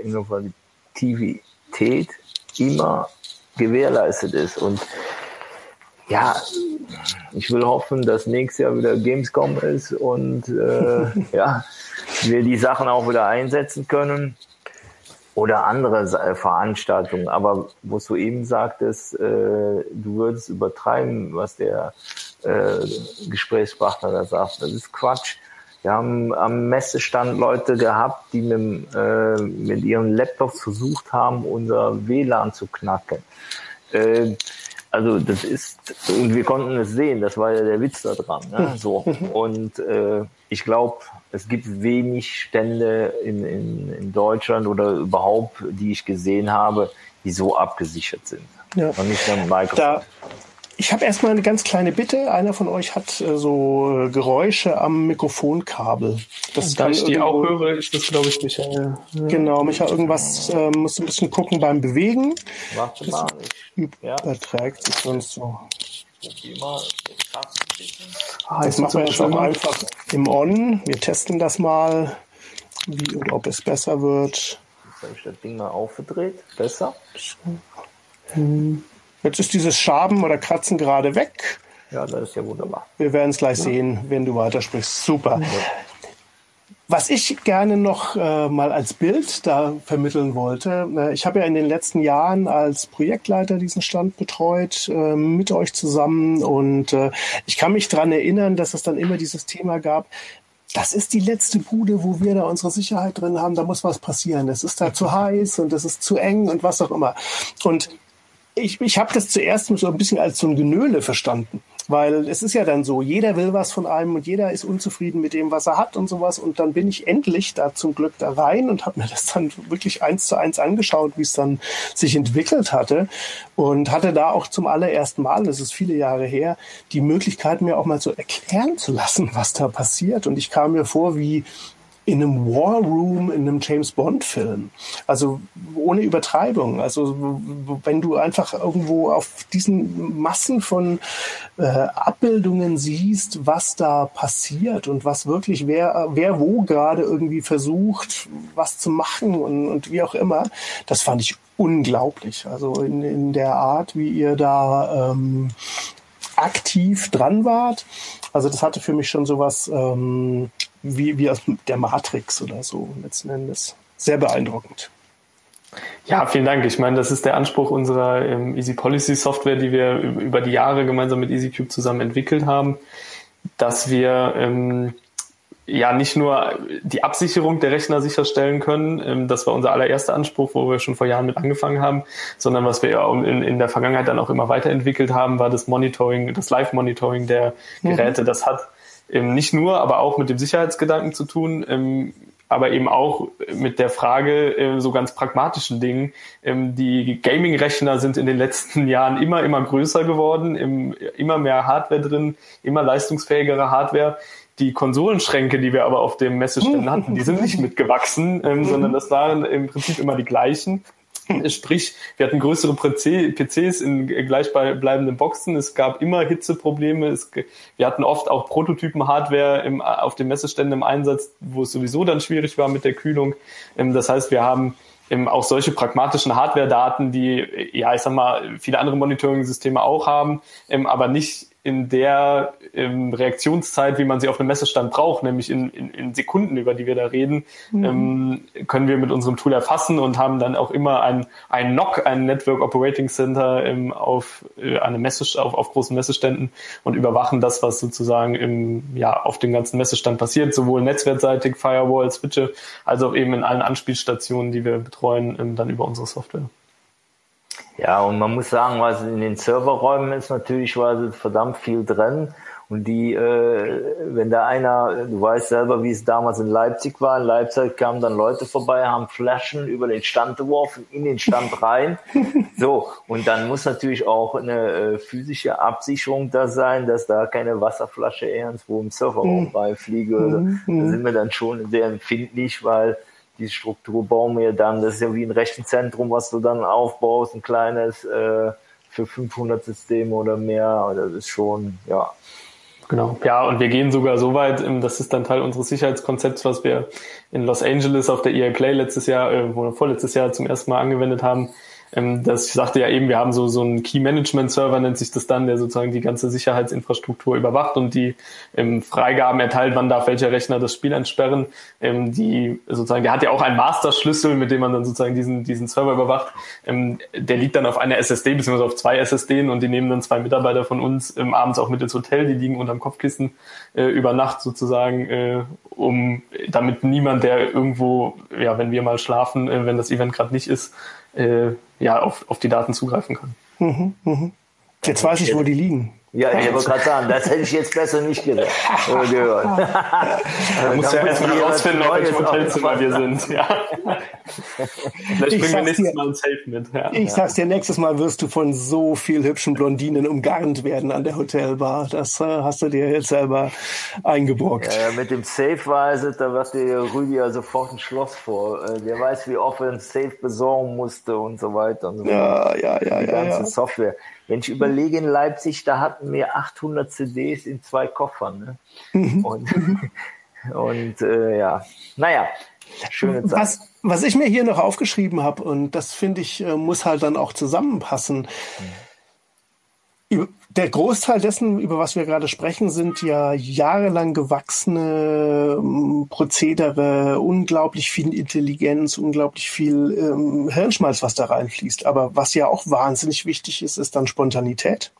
Innovativität immer gewährleistet ist. Und ja, ich will hoffen, dass nächstes Jahr wieder Gamescom ist und äh, ja, wir die Sachen auch wieder einsetzen können oder andere Veranstaltungen. Aber was du eben sagtest, äh, du würdest übertreiben, was der äh, Gesprächspartner da sagt. Das ist Quatsch. Wir haben am Messestand Leute gehabt, die mit, äh, mit ihren Laptops versucht haben, unser W L A N zu knacken. Äh, also das ist, und wir konnten es sehen, das war ja der Witz da dran. Ne? So. Und äh, ich glaube, es gibt wenig Stände in, in, in Deutschland oder überhaupt, die ich gesehen habe, die so abgesichert sind. Ja. Und nicht nur Microsoft. Da, ich habe erstmal eine ganz kleine Bitte. Einer von euch hat äh, so äh, Geräusche am Mikrofonkabel. Das da kann ich die irgendwo, auch höre, ist das, glaube ich, Michael. Ja. Genau, Michael, irgendwas äh, musst du ein bisschen gucken beim Bewegen. Warte mal. Ich, ja. Überträgt sich sonst so. Probier mal den Tasten ein bisschen. Ah, jetzt machen wir jetzt auch einfach im On. Wir testen das mal, wie und ob es besser wird. Jetzt habe ich das Ding mal aufgedreht. Besser? Jetzt ist dieses Schaben oder Kratzen gerade weg. Ja, das ist ja wunderbar. Wir werden es gleich ja. sehen, wenn du weitersprichst. Super. Ja. Was ich gerne noch äh, mal als Bild da vermitteln wollte, äh, ich habe ja in den letzten Jahren als Projektleiter diesen Stand betreut, äh, mit euch zusammen, und äh, ich kann mich dran erinnern, dass es dann immer dieses Thema gab: Das ist die letzte Bude, wo wir da unsere Sicherheit drin haben, da muss was passieren. Es ist da zu heiß und es ist zu eng und was auch immer. Und ich, ich habe das zuerst so ein bisschen als so ein Genöle verstanden. Weil es ist ja dann so, jeder will was von einem und jeder ist unzufrieden mit dem, was er hat und sowas. Und dann bin ich endlich da zum Glück da rein und habe mir das dann wirklich eins zu eins angeschaut, wie es dann sich entwickelt hatte. Und hatte da auch zum allerersten Mal, das ist viele Jahre her, die Möglichkeit, mir auch mal so erklären zu lassen, was da passiert. Und ich kam mir vor wie in einem War Room, in einem James-Bond-Film. Also ohne Übertreibung. Also wenn du einfach irgendwo auf diesen Massen von äh, Abbildungen siehst, was da passiert und was wirklich, wer, wer wo gerade irgendwie versucht, was zu machen und, und wie auch immer, das fand ich unglaublich. Also in, in der Art, wie ihr da ähm, aktiv dran wart. Also das hatte für mich schon sowas ähm, wie, wie aus der Matrix oder so letzten Endes. Sehr beeindruckend. Ja, vielen Dank. Ich meine, das ist der Anspruch unserer ähm, Easy Policy Software, die wir über die Jahre gemeinsam mit EasyCube zusammen entwickelt haben, dass wir ähm, ja nicht nur die Absicherung der Rechner sicherstellen können, ähm, das war unser allererster Anspruch, wo wir schon vor Jahren mit angefangen haben, sondern was wir ja in, in der Vergangenheit dann auch immer weiterentwickelt haben, war das Monitoring, das Live-Monitoring der Geräte. Mhm. Das hat ähm, nicht nur, aber auch mit dem Sicherheitsgedanken zu tun, ähm, aber eben auch mit der Frage, äh, so ganz pragmatischen Dingen. Ähm, die Gaming-Rechner sind in den letzten Jahren immer, immer größer geworden, im, immer mehr Hardware drin, immer leistungsfähigere Hardware. Die Konsolenschränke, die wir aber auf dem Messeständen hatten, die sind nicht mitgewachsen, ähm, sondern das waren im Prinzip immer die gleichen. Sprich, wir hatten größere P Cs in gleichbleibenden Boxen, es gab immer Hitzeprobleme, es, wir hatten oft auch Prototypen-Hardware im, auf den Messeständen im Einsatz, wo es sowieso dann schwierig war mit der Kühlung. Ähm, das heißt, wir haben ähm, auch solche pragmatischen Hardware-Daten, die, ja, ich sag mal, viele andere Monitoring-Systeme auch haben, ähm, aber nicht in der ähm, Reaktionszeit, wie man sie auf einem Messestand braucht, nämlich in, in, in Sekunden, über die wir da reden, mhm. ähm, können wir mit unserem Tool erfassen und haben dann auch immer ein, ein N O C, ein Network Operating Center ähm, auf, äh, eine Messe, auf, auf großen Messeständen und überwachen das, was sozusagen im, ja, auf dem ganzen Messestand passiert, sowohl netzwerkseitig, Firewall, Switche, als auch eben in allen Anspielstationen, die wir betreuen, ähm, dann über unsere Software. Ja, und man muss sagen, was in den Serverräumen ist natürlich was verdammt viel drin. Und die, äh, wenn da einer, du weißt selber, wie es damals in Leipzig war, in Leipzig kamen dann Leute vorbei, haben Flaschen über den Stand geworfen, in den Stand rein. So, und dann muss natürlich auch eine äh, physische Absicherung da sein, dass da keine Wasserflasche irgendwo im Serverraum mhm. beifliege. Mhm. Da sind wir dann schon sehr empfindlich, weil die Struktur bauen wir dann, das ist ja wie ein Rechenzentrum, was du dann aufbaust, ein kleines äh, für fünfhundert Systeme oder mehr, das ist schon, ja. Genau, ja, und wir gehen sogar so weit, das ist dann Teil unseres Sicherheitskonzepts, was wir in Los Angeles auf der E A Play letztes Jahr, äh, oder vorletztes Jahr zum ersten Mal angewendet haben. Das, ich sagte ja eben, wir haben so, so einen Key-Management-Server, nennt sich das dann, der sozusagen die ganze Sicherheitsinfrastruktur überwacht und die ähm, Freigaben erteilt, wann darf welcher Rechner das Spiel entsperren. Ähm, die sozusagen, der hat ja auch einen Master-Schlüssel, mit dem man dann sozusagen diesen, diesen Server überwacht. Ähm, der liegt dann auf einer S S D, beziehungsweise auf zwei S S Ds und die nehmen dann zwei Mitarbeiter von uns ähm, abends auch mit ins Hotel, die liegen unterm Kopfkissen äh, über Nacht sozusagen, äh, um, damit niemand, der irgendwo, ja, wenn wir mal schlafen, äh, wenn das Event gerade nicht ist, äh, ja, auf, auf die Daten zugreifen kann. Mhm, mhm. Jetzt weiß ich, wo die liegen. Ja, ich wollte gerade sagen, das hätte ich jetzt besser nicht gesagt. Oder gehört. Da muss ja erstmal rausfinden, auf welchem Hotelzimmer wir sind. Ja. Vielleicht bringen wir nächstes dir, Mal ein Safe mit. Ja. Ich sag's dir, nächstes Mal wirst du von so viel hübschen Blondinen umgarnt werden an der Hotelbar. Das äh, hast du dir jetzt selber eingebrockt. Ja, ja, mit dem Safe weiß es, da wird dir Rüdi ja sofort ein Schloss vor. Der weiß, wie oft er ein Safe besorgen musste und so weiter. Und so ja, ja, ja, Die ja, ganze ja. Software. Wenn ich überlege, in Leipzig, da hatten wir achthundert C Ds in zwei Koffern. Ne? Mhm. Und, und äh, ja, naja, schöne Zeit. Was, was ich mir hier noch aufgeschrieben habe, und das finde ich, äh, muss halt dann auch zusammenpassen. Mhm. Der Großteil dessen, über was wir gerade sprechen, sind ja jahrelang gewachsene ähm, Prozedere, unglaublich viel Intelligenz, unglaublich viel ähm, Hirnschmalz, was da reinfließt. Aber was ja auch wahnsinnig wichtig ist, ist dann Spontanität.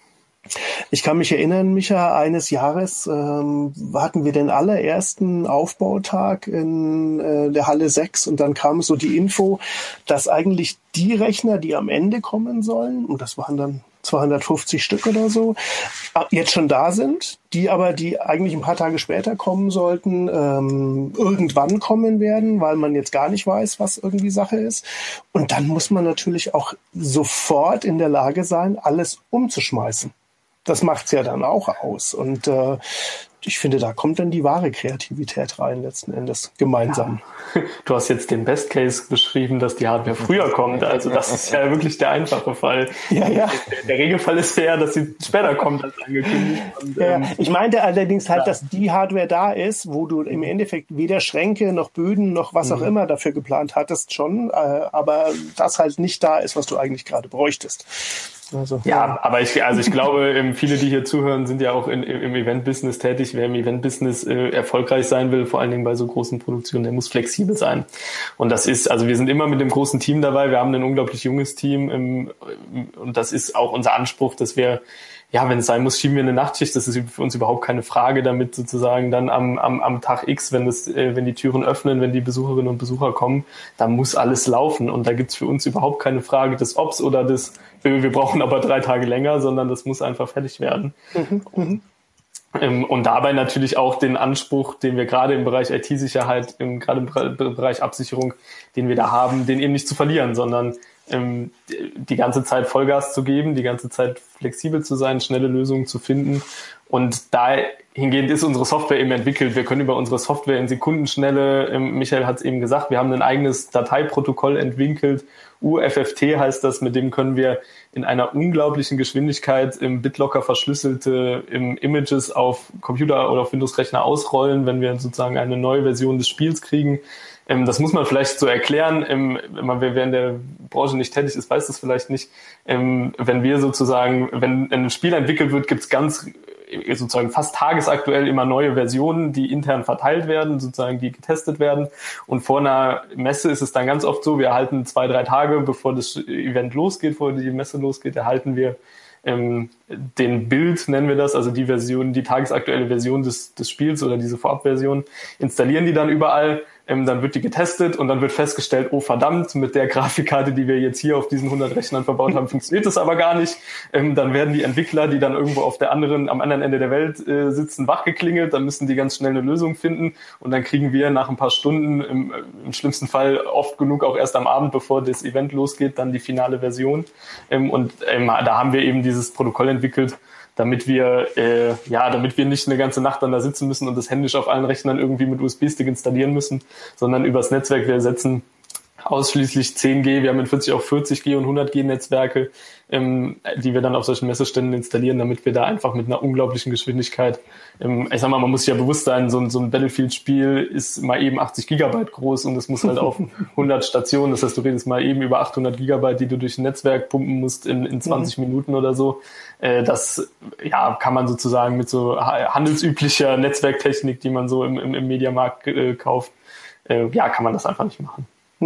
Ich kann mich erinnern, Micha, eines Jahres ähm, hatten wir den allerersten Aufbautag in äh, der Halle sechs und dann kam so die Info, dass eigentlich die Rechner, die am Ende kommen sollen, und das waren dann zweihundertfünfzig Stück oder so, jetzt schon da sind, die aber, die eigentlich ein paar Tage später kommen sollten, ähm, irgendwann kommen werden, weil man jetzt gar nicht weiß, was irgendwie Sache ist. Und dann muss man natürlich auch sofort in der Lage sein, alles umzuschmeißen. Das macht's ja dann auch aus. Und äh, ich finde, da kommt dann die wahre Kreativität rein, letzten Endes, gemeinsam. Ja. Du hast jetzt den Best Case beschrieben, dass die Hardware früher kommt. Also das ist ja wirklich der einfache Fall. Ja, ja. Der, der Regelfall ist ja, dass sie später kommt als angekündigt. Und, ja, ähm, ich meinte allerdings halt, ja. dass die Hardware da ist, wo du im Endeffekt weder Schränke noch Böden noch was auch Mhm. immer dafür geplant hattest schon, äh, aber das halt nicht da ist, was du eigentlich gerade bräuchtest. Also, ja, aber ich, also ich glaube, viele, die hier zuhören, sind ja auch in, im Event-Business tätig. Wer im Event-Business äh, erfolgreich sein will, vor allen Dingen bei so großen Produktionen, der muss flexibel sein. Und das ist, also wir sind immer mit dem großen Team dabei. Wir haben ein unglaublich junges Team ähm, und das ist auch unser Anspruch, dass wir, ja, wenn es sein muss, schieben wir eine Nachtschicht. Das ist für uns überhaupt keine Frage, damit sozusagen dann am, am, am Tag X, wenn das, äh, wenn die Türen öffnen, wenn die Besucherinnen und Besucher kommen, dann muss alles laufen. Und da gibt's für uns überhaupt keine Frage des Obs oder des, wir brauchen aber drei Tage länger, sondern das muss einfach fertig werden. Mhm, mhm. Ähm, und dabei natürlich auch den Anspruch, den wir gerade im Bereich I T-Sicherheit, im, gerade im Bereich Absicherung, den wir da haben, den eben nicht zu verlieren, sondern ähm, die ganze Zeit Vollgas zu geben, die ganze Zeit flexibel zu sein, schnelle Lösungen zu finden. Und dahingehend ist unsere Software eben entwickelt. Wir können über unsere Software in Sekundenschnelle, ähm, Michael hat es eben gesagt, wir haben ein eigenes Dateiprotokoll entwickelt. U F F T heißt das, mit dem können wir in einer unglaublichen Geschwindigkeit im BitLocker verschlüsselte im Images auf Computer oder auf Windows-Rechner ausrollen, wenn wir sozusagen eine neue Version des Spiels kriegen. Ähm, das muss man vielleicht so erklären. Ähm, wenn man, wer in der Branche nicht tätig ist, weiß das vielleicht nicht. Ähm, wenn wir sozusagen, wenn ein Spiel entwickelt wird, gibt es ganz sozusagen fast tagesaktuell immer neue Versionen, die intern verteilt werden, sozusagen die getestet werden. Und vor einer Messe ist es dann ganz oft so, wir erhalten zwei, drei Tage, bevor das Event losgeht, bevor die Messe losgeht, erhalten wir ähm, den Bild, nennen wir das, also die Version, die tagesaktuelle Version des, des Spiels oder diese Vorabversion, installieren die dann überall. Ähm, dann wird die getestet und dann wird festgestellt, oh verdammt, mit der Grafikkarte, die wir jetzt hier auf diesen hundert Rechnern verbaut haben, funktioniert das aber gar nicht. Ähm, dann werden die Entwickler, die dann irgendwo auf der anderen, am anderen Ende der Welt äh, sitzen, wachgeklingelt, dann müssen die ganz schnell eine Lösung finden und dann kriegen wir nach ein paar Stunden, im, im schlimmsten Fall oft genug auch erst am Abend, bevor das Event losgeht, dann die finale Version. Ähm, und ähm, da haben wir eben dieses Protokoll entwickelt, damit wir äh, ja, damit wir nicht eine ganze Nacht dann da sitzen müssen und das händisch auf allen Rechnern irgendwie mit U S B-Stick installieren müssen, sondern übers Netzwerk. Wir setzen ausschließlich zehn G, wir haben in vierzig auch vierzig G und hundert G Netzwerke, ähm, die wir dann auf solchen Messeständen installieren, damit wir da einfach mit einer unglaublichen Geschwindigkeit, ähm, ich sag mal, man muss sich ja bewusst sein, so ein, so ein Battlefield-Spiel ist mal eben achtzig Gigabyte groß und es muss halt auf hundert Stationen, das heißt, du redest mal eben über achthundert Gigabyte, die du durch ein Netzwerk pumpen musst in, in zwanzig mhm. Minuten oder so. Äh, das ja, kann man sozusagen mit so handelsüblicher Netzwerktechnik, die man so im, im, im Mediamarkt äh, kauft, äh, ja, kann man das einfach nicht machen.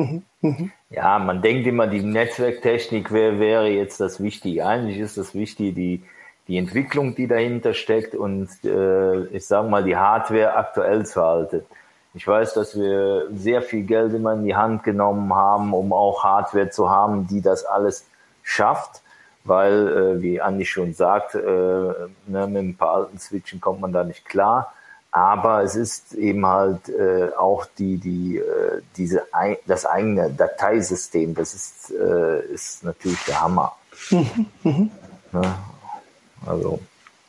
Ja, man denkt immer, die Netzwerktechnik wäre, wäre jetzt das Wichtige. Eigentlich ist das Wichtige die, die Entwicklung, die dahinter steckt und äh, ich sage mal, die Hardware aktuell zu halten. Ich weiß, dass wir sehr viel Geld immer in die Hand genommen haben, um auch Hardware zu haben, die das alles schafft. weil, äh, wie Andi schon sagt, äh, ne, mit ein paar alten Switchen kommt man da nicht klar. Aber es ist eben halt äh, auch die, die, äh, diese, das eigene Dateisystem, das ist, äh, ist natürlich der Hammer. Mhm. Mhm. Ne? Also,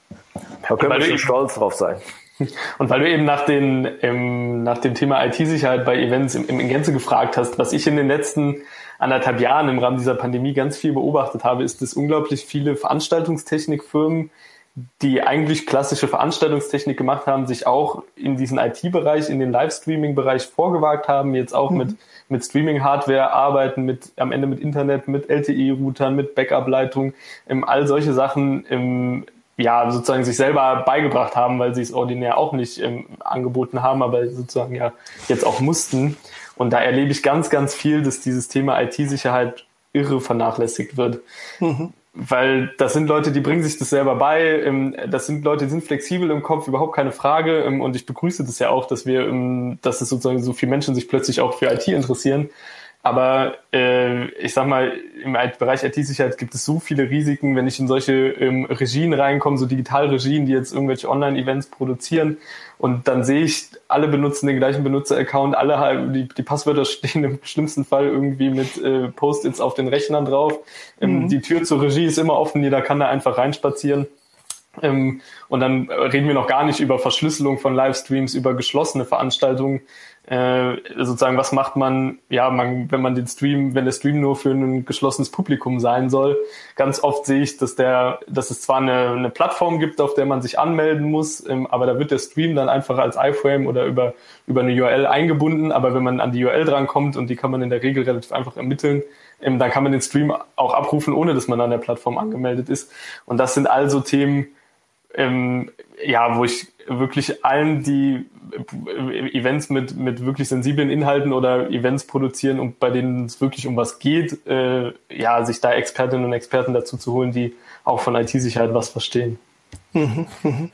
da können wir schon stolz drauf sein. Und weil du eben nach, den, ähm, nach dem Thema I T-Sicherheit bei Events im, im Gänze gefragt hast, was ich in den letzten anderthalb Jahren im Rahmen dieser Pandemie ganz viel beobachtet habe, ist, dass unglaublich viele Veranstaltungstechnikfirmen, die eigentlich klassische Veranstaltungstechnik gemacht haben, sich auch in diesen I T-Bereich, in den Livestreaming-Bereich vorgewagt haben, jetzt auch mhm. mit, mit Streaming-Hardware arbeiten, mit am Ende mit Internet, mit L T E-Routern, mit Backup-Leitung, ähm, all solche Sachen ähm, ja sozusagen sich selber beigebracht haben, weil sie es ordinär auch nicht ähm, angeboten haben, aber sozusagen ja jetzt auch mussten. Und da erlebe ich ganz, ganz viel, dass dieses Thema I T-Sicherheit irre vernachlässigt wird. Mhm. Weil das sind Leute, die bringen sich das selber bei, das sind Leute, die sind flexibel im Kopf, überhaupt keine Frage, und ich begrüße das ja auch, dass wir, dass es sozusagen so viele Menschen sich plötzlich auch für I T interessieren. Aber äh, ich sag mal, im Bereich I T-Sicherheit gibt es so viele Risiken, wenn ich in solche ähm, Regien reinkomme, so Digitalregien, die jetzt irgendwelche Online-Events produzieren, und dann sehe ich, alle benutzen den gleichen Benutzer-Account, alle die, die Passwörter stehen im schlimmsten Fall irgendwie mit äh, Post-its auf den Rechnern drauf. Ähm, mhm. Die Tür zur Regie ist immer offen, jeder kann da einfach reinspazieren. Ähm, und dann reden wir noch gar nicht über Verschlüsselung von Livestreams, über geschlossene Veranstaltungen. Äh, sozusagen, was macht man, ja, man, wenn man den Stream, wenn der Stream nur für ein geschlossenes Publikum sein soll. Ganz oft sehe ich, dass der, dass es zwar eine, eine Plattform gibt, auf der man sich anmelden muss, ähm, aber da wird der Stream dann einfach als iFrame oder über, über eine U R L eingebunden, aber wenn man an die U R L drankommt, und die kann man in der Regel relativ einfach ermitteln, ähm, dann kann man den Stream auch abrufen, ohne dass man an der Plattform angemeldet ist. Und das sind also Themen, ähm, ja, wo ich wirklich allen, die Events mit mit wirklich sensiblen Inhalten oder Events produzieren und bei denen es wirklich um was geht, äh, ja, sich da Expertinnen und Experten dazu zu holen, die auch von I T-Sicherheit was verstehen. Mhm, mhm.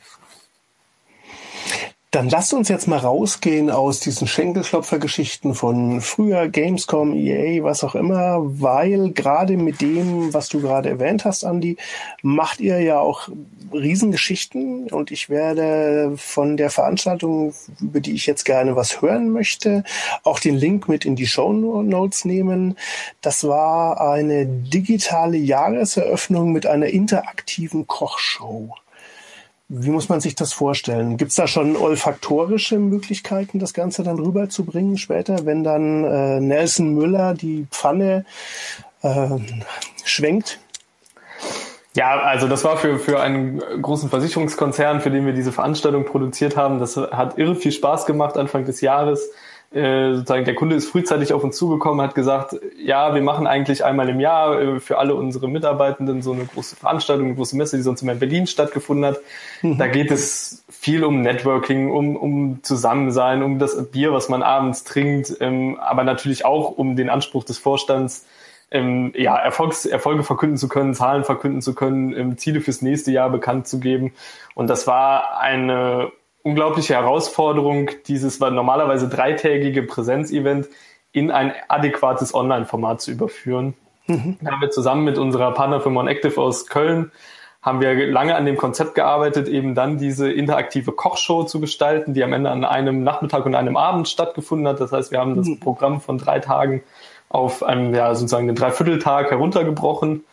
Dann lasst uns jetzt mal rausgehen aus diesen Schenkelklopfer-Geschichten von früher, Gamescom, E A, was auch immer, weil gerade mit dem, was du gerade erwähnt hast, Andi, macht ihr ja auch Riesengeschichten, und ich werde von der Veranstaltung, über die ich jetzt gerne was hören möchte, auch den Link mit in die Shownotes nehmen. Das war eine digitale Jahreseröffnung mit einer interaktiven Kochshow. Wie muss man sich das vorstellen? Gibt es da schon olfaktorische Möglichkeiten, das Ganze dann rüberzubringen später, wenn dann äh, Nelson Müller die Pfanne äh, schwenkt? Ja, also das war für für einen großen Versicherungskonzern, für den wir diese Veranstaltung produziert haben. Das hat irre viel Spaß gemacht Anfang des Jahres. Äh, sozusagen der Kunde ist frühzeitig auf uns zugekommen, hat gesagt, ja, wir machen eigentlich einmal im Jahr äh, für alle unsere Mitarbeitenden so eine große Veranstaltung, eine große Messe, die sonst immer in Berlin stattgefunden hat. Mhm. Da geht es viel um Networking, um um Zusammensein, um das Bier, was man abends trinkt, ähm, aber natürlich auch um den Anspruch des Vorstands, ähm, ja, Erfolgs, Erfolge verkünden zu können, Zahlen verkünden zu können, ähm, Ziele fürs nächste Jahr bekannt zu geben. Und das war eine unglaubliche Herausforderung, dieses war normalerweise dreitägige Präsenzevent in ein adäquates Online-Format zu überführen. Mhm. Da haben wir zusammen mit unserer Partnerfirma OnActive aus Köln, haben wir lange an dem Konzept gearbeitet, eben dann diese interaktive Kochshow zu gestalten, die am Ende an einem Nachmittag und einem Abend stattgefunden hat. Das heißt, wir haben das mhm. Programm von drei Tagen auf einem, ja, sozusagen den Dreivierteltag heruntergebrochen,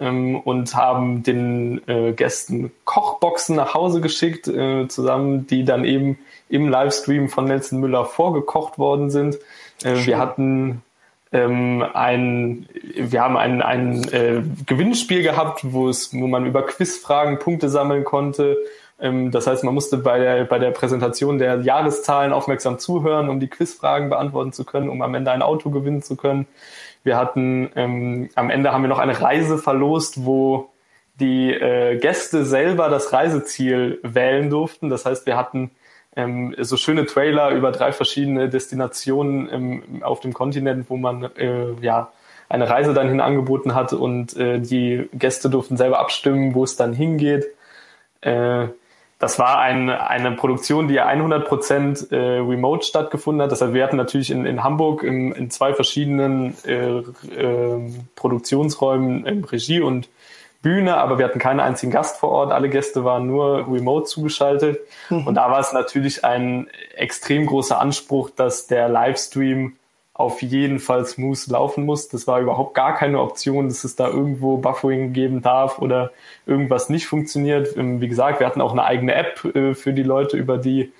und haben den äh, Gästen Kochboxen nach Hause geschickt, äh, zusammen, die dann eben im Livestream von Nelson Müller vorgekocht worden sind. Äh, wir hatten ähm, ein, wir haben ein, ein äh, Gewinnspiel gehabt, wo es, wo man über Quizfragen Punkte sammeln konnte. Ähm, das heißt, man musste bei der bei der Präsentation der Jahreszahlen aufmerksam zuhören, um die Quizfragen beantworten zu können, um am Ende ein Auto gewinnen zu können. Wir hatten, ähm, am Ende haben wir noch eine Reise verlost, wo die äh, Gäste selber das Reiseziel wählen durften. Das heißt, wir hatten ähm, so schöne Trailer über drei verschiedene Destinationen ähm, auf dem Kontinent, wo man äh, ja eine Reise dann hin angeboten hat, und äh, die Gäste durften selber abstimmen, wo es dann hingeht. Äh, Das war ein, eine Produktion, die ja hundert Prozent äh, remote stattgefunden hat. Das heißt, wir hatten natürlich in, in Hamburg in, in zwei verschiedenen äh, äh, Produktionsräumen äh, Regie und Bühne, aber wir hatten keinen einzigen Gast vor Ort. Alle Gäste waren nur remote zugeschaltet. Mhm. Und da war es natürlich ein extrem großer Anspruch, dass der Livestream auf jeden Fall smooth laufen muss. Das war überhaupt gar keine Option, dass es da irgendwo Buffering geben darf oder irgendwas nicht funktioniert. Wie gesagt, wir hatten auch eine eigene App für die Leute, über die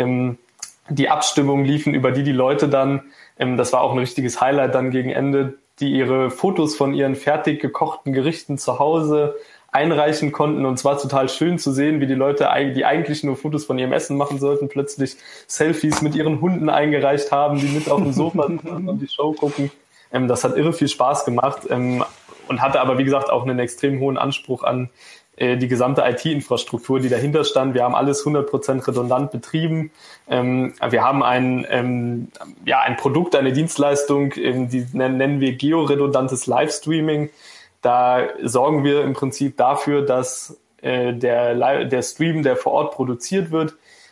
die Abstimmungen liefen, über die die Leute dann, das war auch ein richtiges Highlight dann gegen Ende, die ihre Fotos von ihren fertig gekochten Gerichten zu Hause einreichen konnten. Und zwar total schön zu sehen, wie die Leute, die eigentlich nur Fotos von ihrem Essen machen sollten, plötzlich Selfies mit ihren Hunden eingereicht haben, die mit auf dem Sofa sitzen und die Show gucken. Das hat irre viel Spaß gemacht und hatte aber, wie gesagt, auch einen extrem hohen Anspruch an die gesamte I T-Infrastruktur, die dahinter stand. Wir haben alles hundert Prozent redundant betrieben. Wir haben ein, ja, ein Produkt, eine Dienstleistung, die nennen wir georedundantes Livestreaming. Da sorgen wir im Prinzip dafür, dass der, der Stream, der vor Ort produziert wird,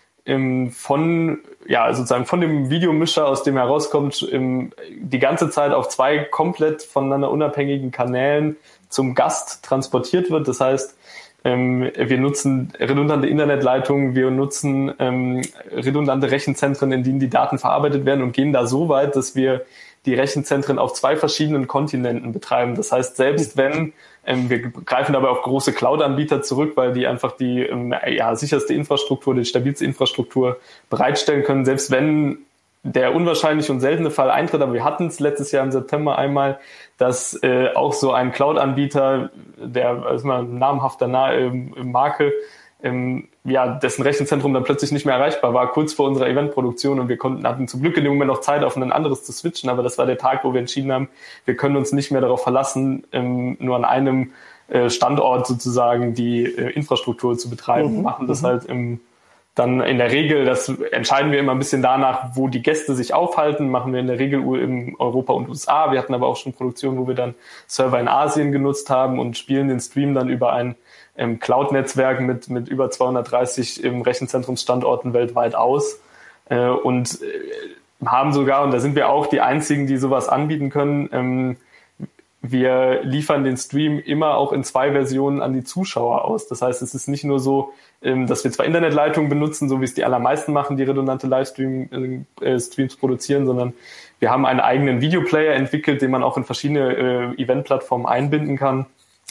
von, ja, sozusagen von dem Videomischer, aus dem herauskommt, die ganze Zeit auf zwei komplett voneinander unabhängigen Kanälen zum Gast transportiert wird. Das heißt, wir nutzen redundante Internetleitungen, wir nutzen ähm, redundante Rechenzentren, in denen die Daten verarbeitet werden und gehen da so weit, dass wir die Rechenzentren auf zwei verschiedenen Kontinenten betreiben. Das heißt, selbst wenn, ähm, wir greifen dabei auf große Cloud-Anbieter zurück, weil die einfach die ähm, ja, sicherste Infrastruktur, die stabilste Infrastruktur bereitstellen können, selbst wenn der unwahrscheinliche und seltene Fall eintritt, aber wir hatten es letztes Jahr im September einmal, dass äh, auch so ein Cloud-Anbieter, der ist mal ein namhafter Na- äh, Marke, ähm, ja, dessen Rechenzentrum dann plötzlich nicht mehr erreichbar war, kurz vor unserer Eventproduktion, und wir konnten hatten zum Glück in dem Moment noch Zeit, auf ein anderes zu switchen, aber das war der Tag, wo wir entschieden haben, wir können uns nicht mehr darauf verlassen, ähm, nur an einem äh, Standort sozusagen die äh, Infrastruktur zu betreiben, mhm. machen das mhm. halt im Dann in der Regel, das entscheiden wir immer ein bisschen danach, wo die Gäste sich aufhalten, machen wir in der Regel in Europa und U S A. Wir hatten aber auch schon Produktionen, wo wir dann Server in Asien genutzt haben und spielen den Stream dann über ein ähm, Cloud-Netzwerk mit mit über zweihundertdreißig im Rechenzentrumsstandorten weltweit aus äh, und äh, haben sogar, und da sind wir auch die Einzigen, die sowas anbieten können, ähm, wir liefern den Stream immer auch in zwei Versionen an die Zuschauer aus. Das heißt, es ist nicht nur so, dass wir zwar Internetleitungen benutzen, so wie es die allermeisten machen, die redundante Livestreams produzieren, sondern wir haben einen eigenen Videoplayer entwickelt, den man auch in verschiedene Eventplattformen einbinden kann,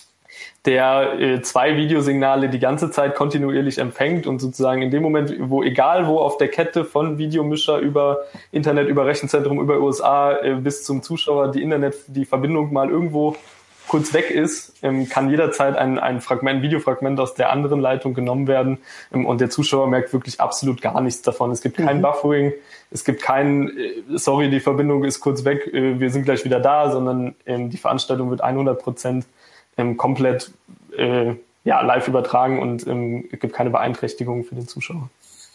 der äh, zwei Videosignale die ganze Zeit kontinuierlich empfängt und sozusagen in dem Moment, wo egal wo auf der Kette von Videomischer über Internet, über Rechenzentrum, über U S A äh, bis zum Zuschauer die Internet, die Verbindung mal irgendwo kurz weg ist, ähm, kann jederzeit ein, ein Fragment, ein Videofragment aus der anderen Leitung genommen werden ähm, und der Zuschauer merkt wirklich absolut gar nichts davon. Es gibt kein mhm. Buffering, es gibt kein, äh, sorry, die Verbindung ist kurz weg, äh, wir sind gleich wieder da, sondern ähm, die Veranstaltung wird hundert Prozent ähm, komplett äh, ja, live übertragen und ähm, es gibt keine Beeinträchtigung für den Zuschauer.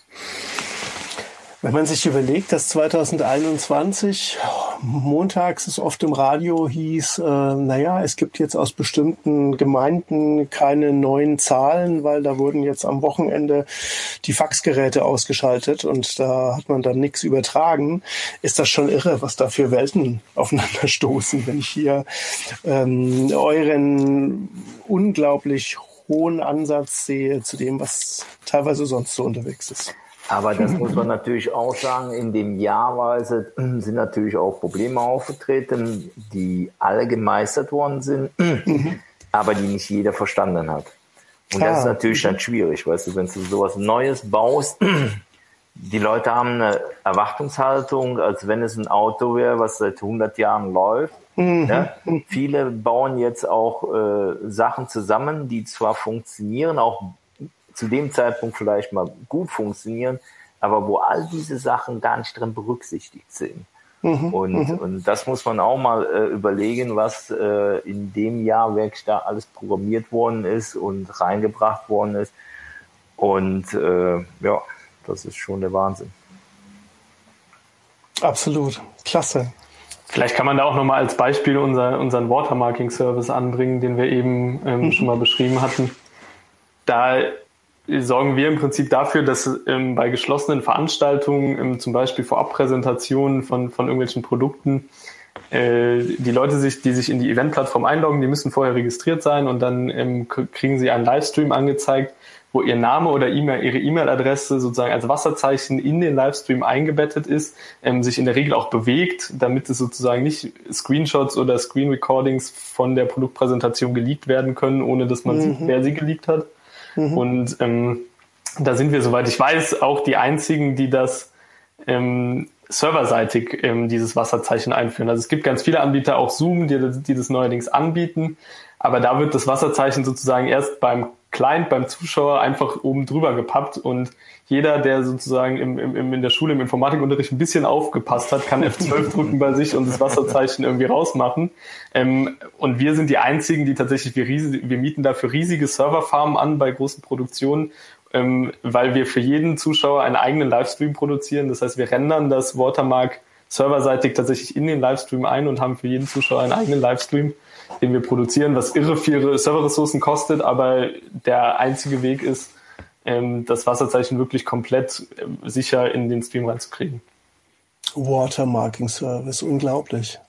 Wenn man sich überlegt, dass zwanzig einundzwanzig montags es oft im Radio hieß, äh, naja, es gibt jetzt aus bestimmten Gemeinden keine neuen Zahlen, weil da wurden jetzt am Wochenende die Faxgeräte ausgeschaltet und da hat man dann nichts übertragen, ist das schon irre, was da für Welten aufeinander stoßen, wenn ich hier ähm, euren unglaublich hohen Ansatz sehe zu dem, was teilweise sonst so unterwegs ist. Aber das muss man natürlich auch sagen, in dem Jahrweise sind natürlich auch Probleme aufgetreten, die alle gemeistert worden sind, aber die nicht jeder verstanden hat. Und das ah, ist natürlich dann schwierig, weißt du, wenn du sowas Neues baust, die Leute haben eine Erwartungshaltung, als wenn es ein Auto wäre, was seit hundert Jahren läuft. Mhm. Ja? Viele bauen jetzt auch äh, Sachen zusammen, die zwar funktionieren, auch zu dem Zeitpunkt vielleicht mal gut funktionieren, aber wo all diese Sachen gar nicht drin berücksichtigt sind. Mhm, und, mhm. und das muss man auch mal äh, überlegen, was äh, in dem Jahr wirklich da alles programmiert worden ist und reingebracht worden ist. Und äh, ja, das ist schon der Wahnsinn. Absolut. Klasse. Vielleicht kann man da auch nochmal als Beispiel unser, unseren Watermarking-Service anbringen, den wir eben ähm, mhm. schon mal beschrieben hatten. Da sorgen wir im Prinzip dafür, dass ähm, bei geschlossenen Veranstaltungen, ähm, zum Beispiel Vorabpräsentationen von, von irgendwelchen Produkten, äh, die Leute, sich, die sich in die Event-Plattform einloggen, die müssen vorher registriert sein und dann ähm, kriegen sie einen Livestream angezeigt, wo ihr Name oder E-Mail, ihre E-Mail-Adresse sozusagen als Wasserzeichen in den Livestream eingebettet ist, ähm, sich in der Regel auch bewegt, damit es sozusagen nicht Screenshots oder Screen-Recordings von der Produktpräsentation geleakt werden können, ohne dass man mhm. sieht, wer sie geleakt hat. Mhm. Und ähm, da sind wir, soweit ich weiß, auch die einzigen, die das ähm, serverseitig ähm, dieses Wasserzeichen einführen. Also es gibt ganz viele Anbieter, auch Zoom, die, die das neuerdings anbieten, aber da wird das Wasserzeichen sozusagen erst beim Client, beim Zuschauer einfach oben drüber gepappt und jeder, der sozusagen im, im, in der Schule im Informatikunterricht ein bisschen aufgepasst hat, kann F zwölf drücken bei sich und das Wasserzeichen irgendwie rausmachen. Ähm, und wir sind die einzigen, die tatsächlich, wir, riesig, wir mieten dafür riesige Serverfarmen an bei großen Produktionen, ähm, weil wir für jeden Zuschauer einen eigenen Livestream produzieren. Das heißt, wir rendern das Watermark serverseitig tatsächlich in den Livestream ein und haben für jeden Zuschauer einen eigenen Livestream, den wir produzieren, was irre viele Serverressourcen kostet, aber der einzige Weg ist, ähm, das Wasserzeichen wirklich komplett äh, sicher in den Stream reinzukriegen. Watermarking Service, unglaublich.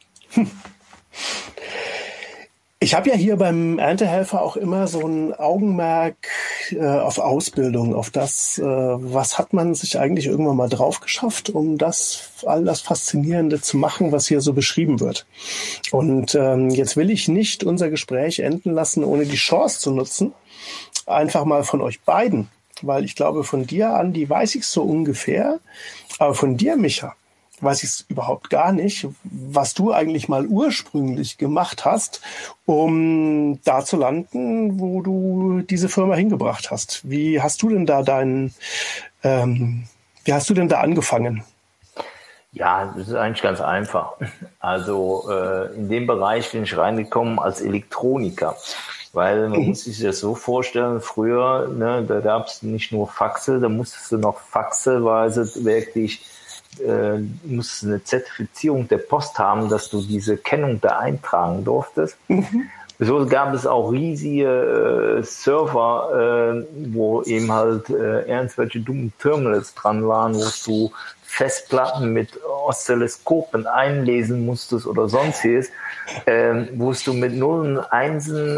Ich habe ja hier beim Erntehelfer auch immer so ein Augenmerk äh, auf Ausbildung, auf das, äh, was hat man sich eigentlich irgendwann mal drauf geschafft, um das, all das Faszinierende zu machen, was hier so beschrieben wird. Und ähm, jetzt will ich nicht unser Gespräch enden lassen, ohne die Chance zu nutzen, einfach mal von euch beiden, weil ich glaube, von dir, Andi, weiß ich es so ungefähr, aber von dir, Micha, weiß ich es überhaupt gar nicht, was du eigentlich mal ursprünglich gemacht hast, um da zu landen, wo du diese Firma hingebracht hast. Wie hast du denn da deinen, ähm, wie hast du denn da angefangen? Ja, das ist eigentlich ganz einfach. Also äh, in dem Bereich bin ich reingekommen als Elektroniker, weil man mhm. muss sich das so vorstellen, früher, ne, da gab es nicht nur Faxe, da musstest du noch faxeweise wirklich äh, musst eine Zertifizierung der Post haben, dass du diese Kennung da eintragen durftest. Mhm. So gab es auch riesige äh, Server, äh, wo eben halt äh, irgendwelche dummen Terminals dran waren, wo du Festplatten mit Oszilloskopen einlesen musstest oder sonstiges, äh, wo du mit Nullen, Einsen,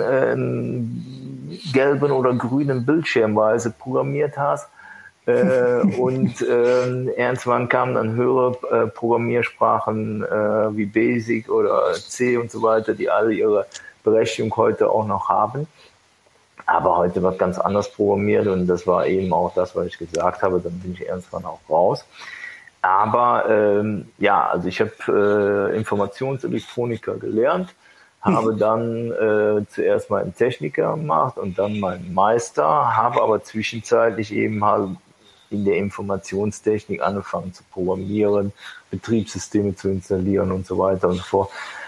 äh, gelben oder grünen Bildschirmweise programmiert hast. äh, und äh, irgendwann kamen dann höhere äh, Programmiersprachen äh, wie Basic oder C und so weiter, die alle ihre Berechtigung heute auch noch haben. Aber heute wird ganz anders programmiert und das war eben auch das, was ich gesagt habe, dann bin ich irgendwann auch raus. Aber ähm, ja, also ich habe äh, Informationselektroniker gelernt, habe dann äh, zuerst meinen Techniker gemacht und dann meinen Meister, habe aber zwischenzeitlich eben halt in der Informationstechnik angefangen zu programmieren, Betriebssysteme zu installieren und so weiter und so fort.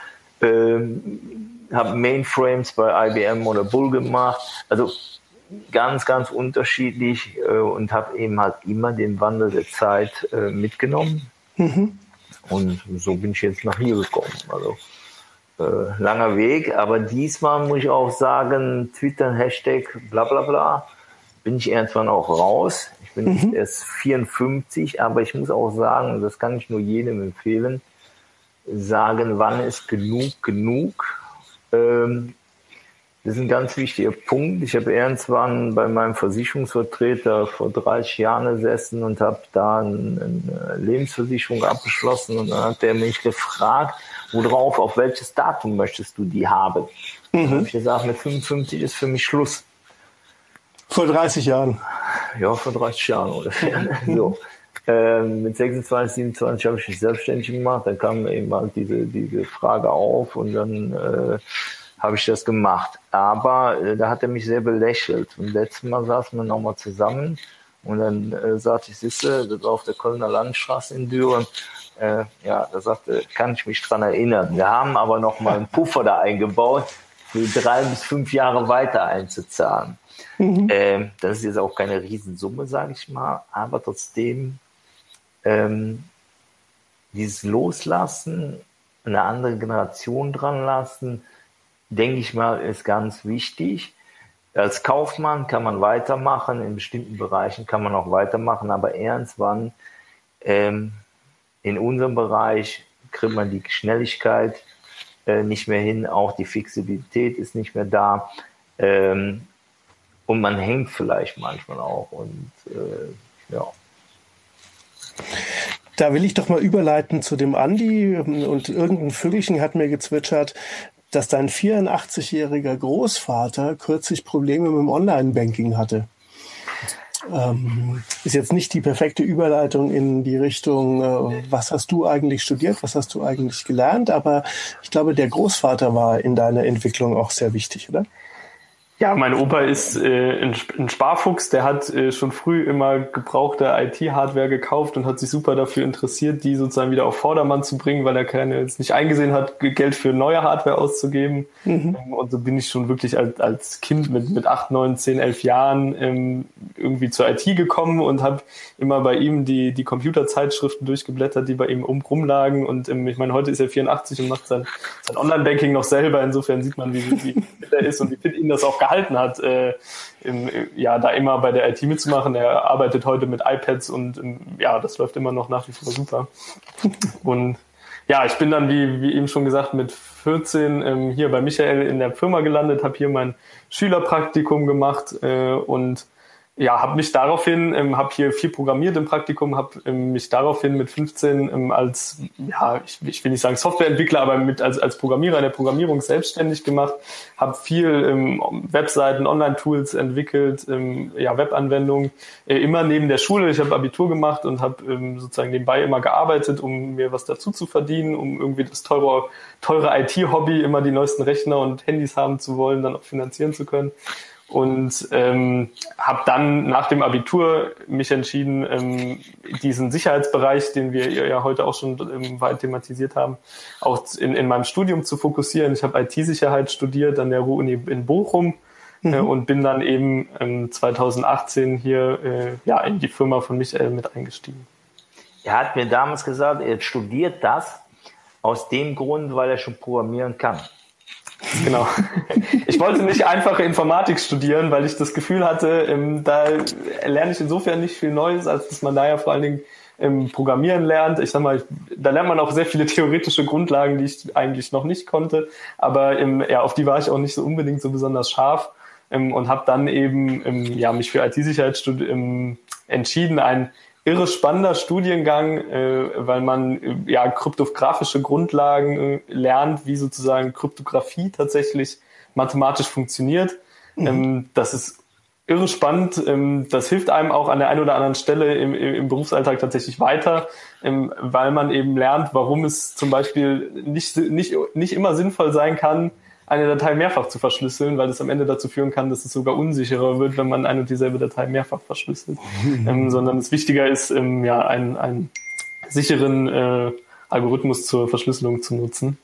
Ähm, habe Mainframes bei I B M oder Bull gemacht, also ganz, ganz unterschiedlich äh, und habe eben halt immer den Wandel der Zeit äh, mitgenommen. Mhm. Und so bin ich jetzt nach hier gekommen. Also äh, langer Weg, aber diesmal muss ich auch sagen, Twitter, Hashtag, bla bla bla, bin ich irgendwann auch raus. Ich bin mhm. erst vierundfünfzig, aber ich muss auch sagen, das kann ich nur jedem empfehlen, sagen, wann ist genug genug. Ähm, das ist ein ganz wichtiger Punkt. Ich habe irgendwann bei meinem Versicherungsvertreter vor dreißig Jahren gesessen und habe da eine Lebensversicherung abgeschlossen und dann hat der mich gefragt, worauf, auf welches Datum möchtest du die haben? Mhm. Dann habe ich gesagt, mit fünfundfünfzig ist für mich Schluss. Vor dreißig Jahren? Ja, vor dreißig Jahren ungefähr. so. Ähm, mit sechsundzwanzig, siebenundzwanzig habe ich mich selbstständig gemacht, dann kam eben halt diese, diese Frage auf und dann äh, habe ich das gemacht. Aber äh, da hat er mich sehr belächelt. Und letztes Mal saßen wir nochmal zusammen und dann äh, sagte ich, siehste, das war auf der Kölner Landstraße in Düren. Äh, ja, da sagte, kann ich mich dran erinnern. Wir haben aber nochmal einen Puffer da eingebaut, für drei bis fünf Jahre weiter einzuzahlen. Mhm. Ähm, das ist jetzt auch keine Riesensumme, sage ich mal, aber trotzdem ähm, dieses Loslassen, eine andere Generation dran lassen, denke ich mal, ist ganz wichtig. Als Kaufmann kann man weitermachen, in bestimmten Bereichen kann man auch weitermachen, aber irgendwann ähm, in unserem Bereich kriegt man die Schnelligkeit äh, nicht mehr hin, auch die Flexibilität ist nicht mehr da. Ähm, und man hängt vielleicht manchmal auch. Und äh, ja. Da will ich doch mal überleiten zu dem Andi. Und irgendein Vögelchen hat mir gezwitschert, dass dein vierundachtzig-jähriger Großvater kürzlich Probleme mit dem Online-Banking hatte. Ähm, ist jetzt nicht die perfekte Überleitung in die Richtung, äh, was hast du eigentlich studiert, was hast du eigentlich gelernt, aber ich glaube, der Großvater war in deiner Entwicklung auch sehr wichtig, oder? Ja, mein Opa ist äh, ein, ein Sparfuchs, der hat äh, schon früh immer gebrauchte I T-Hardware gekauft und hat sich super dafür interessiert, die sozusagen wieder auf Vordermann zu bringen, weil er keine, jetzt nicht eingesehen hat, Geld für neue Hardware auszugeben. Mhm. Ähm, und so bin ich schon wirklich als, als Kind mit, mit acht, neun, zehn, elf Jahren ähm, irgendwie zur I T gekommen und habe immer bei ihm die, die Computerzeitschriften durchgeblättert, die bei ihm um, rumlagen. Und ähm, ich meine, heute ist er vierundachtzig und macht sein, sein Online-Banking noch selber. Insofern sieht man, wie, wie fit er ist und wie fit ihn das auch gehalten hat, äh, im, ja, da immer bei der I T mitzumachen. Er arbeitet heute mit iPads und ähm, ja, das läuft immer noch nach wie vor super. Und ja, ich bin dann, wie, wie eben schon gesagt, mit vierzehn ähm, hier bei Michael in der Firma gelandet, habe hier mein Schülerpraktikum gemacht äh, und ja, habe mich daraufhin, ähm, habe hier viel programmiert im Praktikum, habe ähm, mich daraufhin mit fünfzehn ähm, als, ja, ich, ich will nicht sagen Softwareentwickler, aber mit als als Programmierer in der Programmierung selbstständig gemacht, habe viel ähm, Webseiten, Online-Tools entwickelt, ähm, ja, Webanwendungen, äh, immer neben der Schule. Ich habe Abitur gemacht und habe ähm, sozusagen nebenbei immer gearbeitet, um mir was dazu zu verdienen, um irgendwie das teure, teure I T-Hobby, immer die neuesten Rechner und Handys haben zu wollen, dann auch finanzieren zu können. Und ähm, habe dann nach dem Abitur mich entschieden, ähm, diesen Sicherheitsbereich, den wir ja heute auch schon ähm, weit thematisiert haben, auch in, in meinem Studium zu fokussieren. Ich habe I T-Sicherheit studiert an der Ruhr-Uni in Bochum mhm. äh, und bin dann eben ähm, zwanzig achtzehn hier äh, ja in die Firma von Michael mit eingestiegen. Er hat mir damals gesagt, er studiert das aus dem Grund, weil er schon programmieren kann. Genau. Ich wollte nicht einfache Informatik studieren, weil ich das Gefühl hatte, ähm, da lerne ich insofern nicht viel Neues, als dass man da ja vor allen Dingen ähm, Programmieren lernt. Ich sag mal, da lernt man auch sehr viele theoretische Grundlagen, die ich eigentlich noch nicht konnte, aber ähm, ja, auf die war ich auch nicht so unbedingt so besonders scharf ähm, und habe dann eben ähm, ja mich für I T-Sicherheit studi- ähm, entschieden, ein irre spannender Studiengang, äh, weil man äh, ja kryptografische Grundlagen äh, lernt, wie sozusagen Kryptographie tatsächlich mathematisch funktioniert. Mhm. Ähm, das ist irre spannend. Ähm, das hilft einem auch an der einen oder anderen Stelle im, im Berufsalltag tatsächlich weiter, ähm, weil man eben lernt, warum es zum Beispiel nicht, nicht, nicht immer sinnvoll sein kann, eine Datei mehrfach zu verschlüsseln, weil das am Ende dazu führen kann, dass es sogar unsicherer wird, wenn man eine und dieselbe Datei mehrfach verschlüsselt. Mhm. Ähm, sondern es wichtiger ist, ähm, ja, einen, einen sicheren äh, Algorithmus zur Verschlüsselung zu nutzen.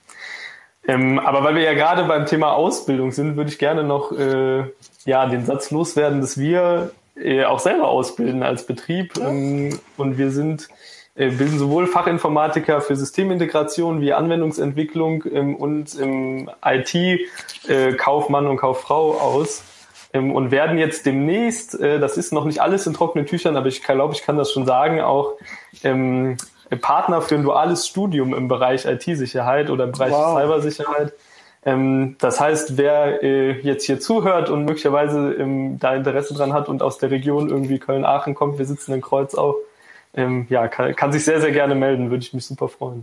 Ähm, aber weil wir ja gerade beim Thema Ausbildung sind, würde ich gerne noch äh, ja den Satz loswerden, dass wir äh, auch selber ausbilden als Betrieb. Ähm, und wir sind bilden sowohl Fachinformatiker für Systemintegration wie Anwendungsentwicklung ähm, und ähm, I T-Kaufmann äh, und Kauffrau aus ähm, und werden jetzt demnächst, äh, das ist noch nicht alles in trockenen Tüchern, aber ich glaube, ich kann das schon sagen, auch ähm, Partner für ein duales Studium im Bereich I T-Sicherheit oder im Bereich wow. Cybersicherheit. Ähm, das heißt, wer äh, jetzt hier zuhört und möglicherweise ähm, da Interesse dran hat und aus der Region irgendwie Köln-Aachen kommt, wir sitzen in Kreuzau, Ähm, ja, kann, kann sich sehr, sehr gerne melden, würde ich mich super freuen.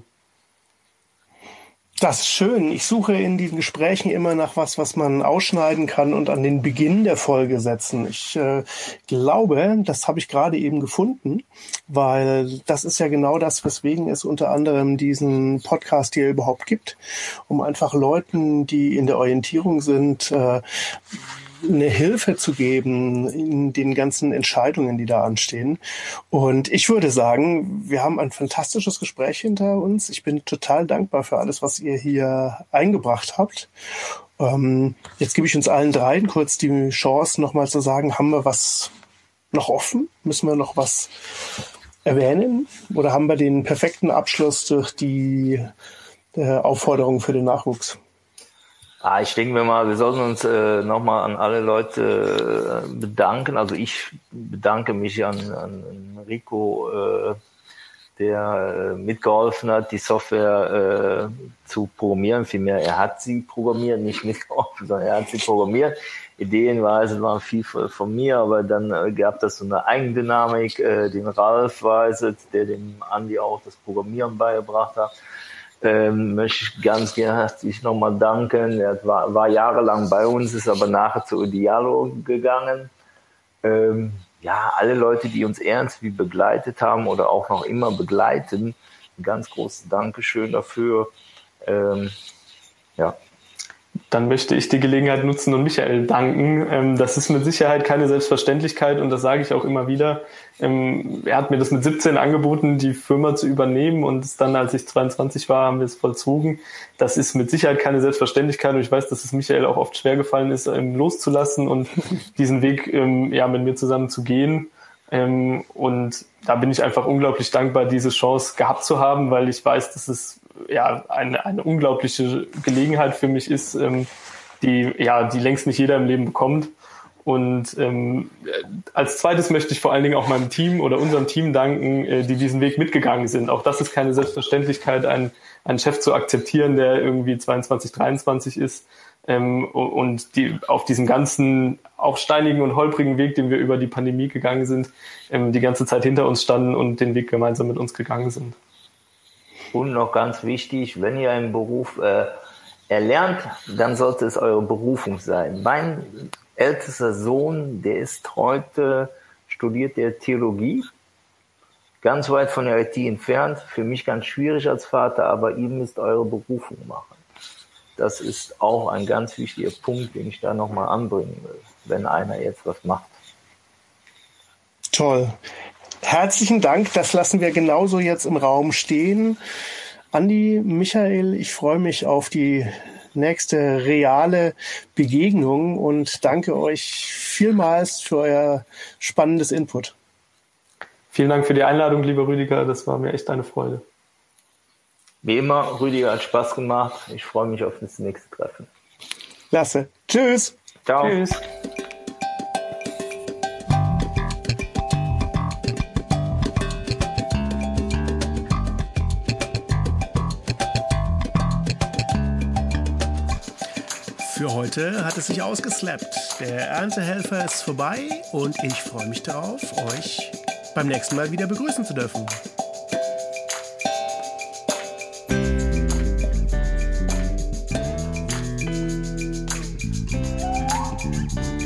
Das ist schön. Ich suche in diesen Gesprächen immer nach was, was man ausschneiden kann und an den Beginn der Folge setzen. Ich äh, glaube, das habe ich gerade eben gefunden, weil das ist ja genau das, weswegen es unter anderem diesen Podcast hier überhaupt gibt, um einfach Leuten, die in der Orientierung sind, äh, eine Hilfe zu geben in den ganzen Entscheidungen, die da anstehen. Und ich würde sagen, wir haben ein fantastisches Gespräch hinter uns. Ich bin total dankbar für alles, was ihr hier eingebracht habt. Ähm, jetzt gebe ich uns allen dreien kurz die Chance, nochmal zu sagen, haben wir was noch offen? Müssen wir noch was erwähnen? Oder haben wir den perfekten Abschluss durch die äh, Aufforderung für den Nachwuchs? Ah, ich denke mir mal, wir sollten uns äh, nochmal an alle Leute äh, bedanken. Also ich bedanke mich an, an Rico, äh, der äh, mitgeholfen hat, die Software äh, zu programmieren. Vielmehr, er hat sie programmiert, nicht mitgeholfen, sondern er hat sie programmiert. Ideenweise waren viel von mir, aber dann äh, gab das so eine Eigendynamik, äh, den Ralf Weiset, der dem Andi auch das Programmieren beigebracht hat. Ähm, möchte ich ganz gerne herzlich nochmal danken. Er war, war jahrelang bei uns, ist aber nachher zu Idealo gegangen. Ähm, ja, alle Leute, die uns irgendwie begleitet haben oder auch noch immer begleiten, ein ganz großes Dankeschön dafür. Ähm, ja. Dann möchte ich die Gelegenheit nutzen und Michael danken. Das ist mit Sicherheit keine Selbstverständlichkeit und das sage ich auch immer wieder. Er hat mir das mit siebzehn angeboten, die Firma zu übernehmen und dann, als ich zweiundzwanzig war, haben wir es vollzogen. Das ist mit Sicherheit keine Selbstverständlichkeit und ich weiß, dass es Michael auch oft schwer gefallen ist, loszulassen und diesen Weg ja, mit mir zusammen zu gehen. Und da bin ich einfach unglaublich dankbar, diese Chance gehabt zu haben, weil ich weiß, dass es ja eine, eine unglaubliche Gelegenheit für mich ist, ähm, die ja die längst nicht jeder im Leben bekommt. Und ähm, als zweites möchte ich vor allen Dingen auch meinem Team oder unserem Team danken, äh, die diesen Weg mitgegangen sind. Auch das ist keine Selbstverständlichkeit, einen, einen Chef zu akzeptieren, der irgendwie zweiundzwanzig, dreiundzwanzig ist ähm, und die auf diesem ganzen auch steinigen und holprigen Weg, den wir über die Pandemie gegangen sind, ähm, die ganze Zeit hinter uns standen und den Weg gemeinsam mit uns gegangen sind. Und noch ganz wichtig, wenn ihr einen Beruf äh, erlernt, dann sollte es eure Berufung sein. Mein ältester Sohn, der ist heute, studiert der Theologie, ganz weit von der I T entfernt, für mich ganz schwierig als Vater, aber ihr müsst eure Berufung machen. Das ist auch ein ganz wichtiger Punkt, den ich da nochmal anbringen will, wenn einer jetzt was macht. Toll. Herzlichen Dank, das lassen wir genauso jetzt im Raum stehen. Andi, Michael, ich freue mich auf die nächste reale Begegnung und danke euch vielmals für euer spannendes Input. Vielen Dank für die Einladung, lieber Rüdiger, das war mir echt eine Freude. Wie immer, Rüdiger, hat Spaß gemacht. Ich freue mich auf das nächste Treffen. Klasse. Tschüss. Ciao. Tschüss. Für heute hat es sich ausgeslappt. Der Erntehelfer ist vorbei und ich freue mich darauf, euch beim nächsten Mal wieder begrüßen zu dürfen. Thank you.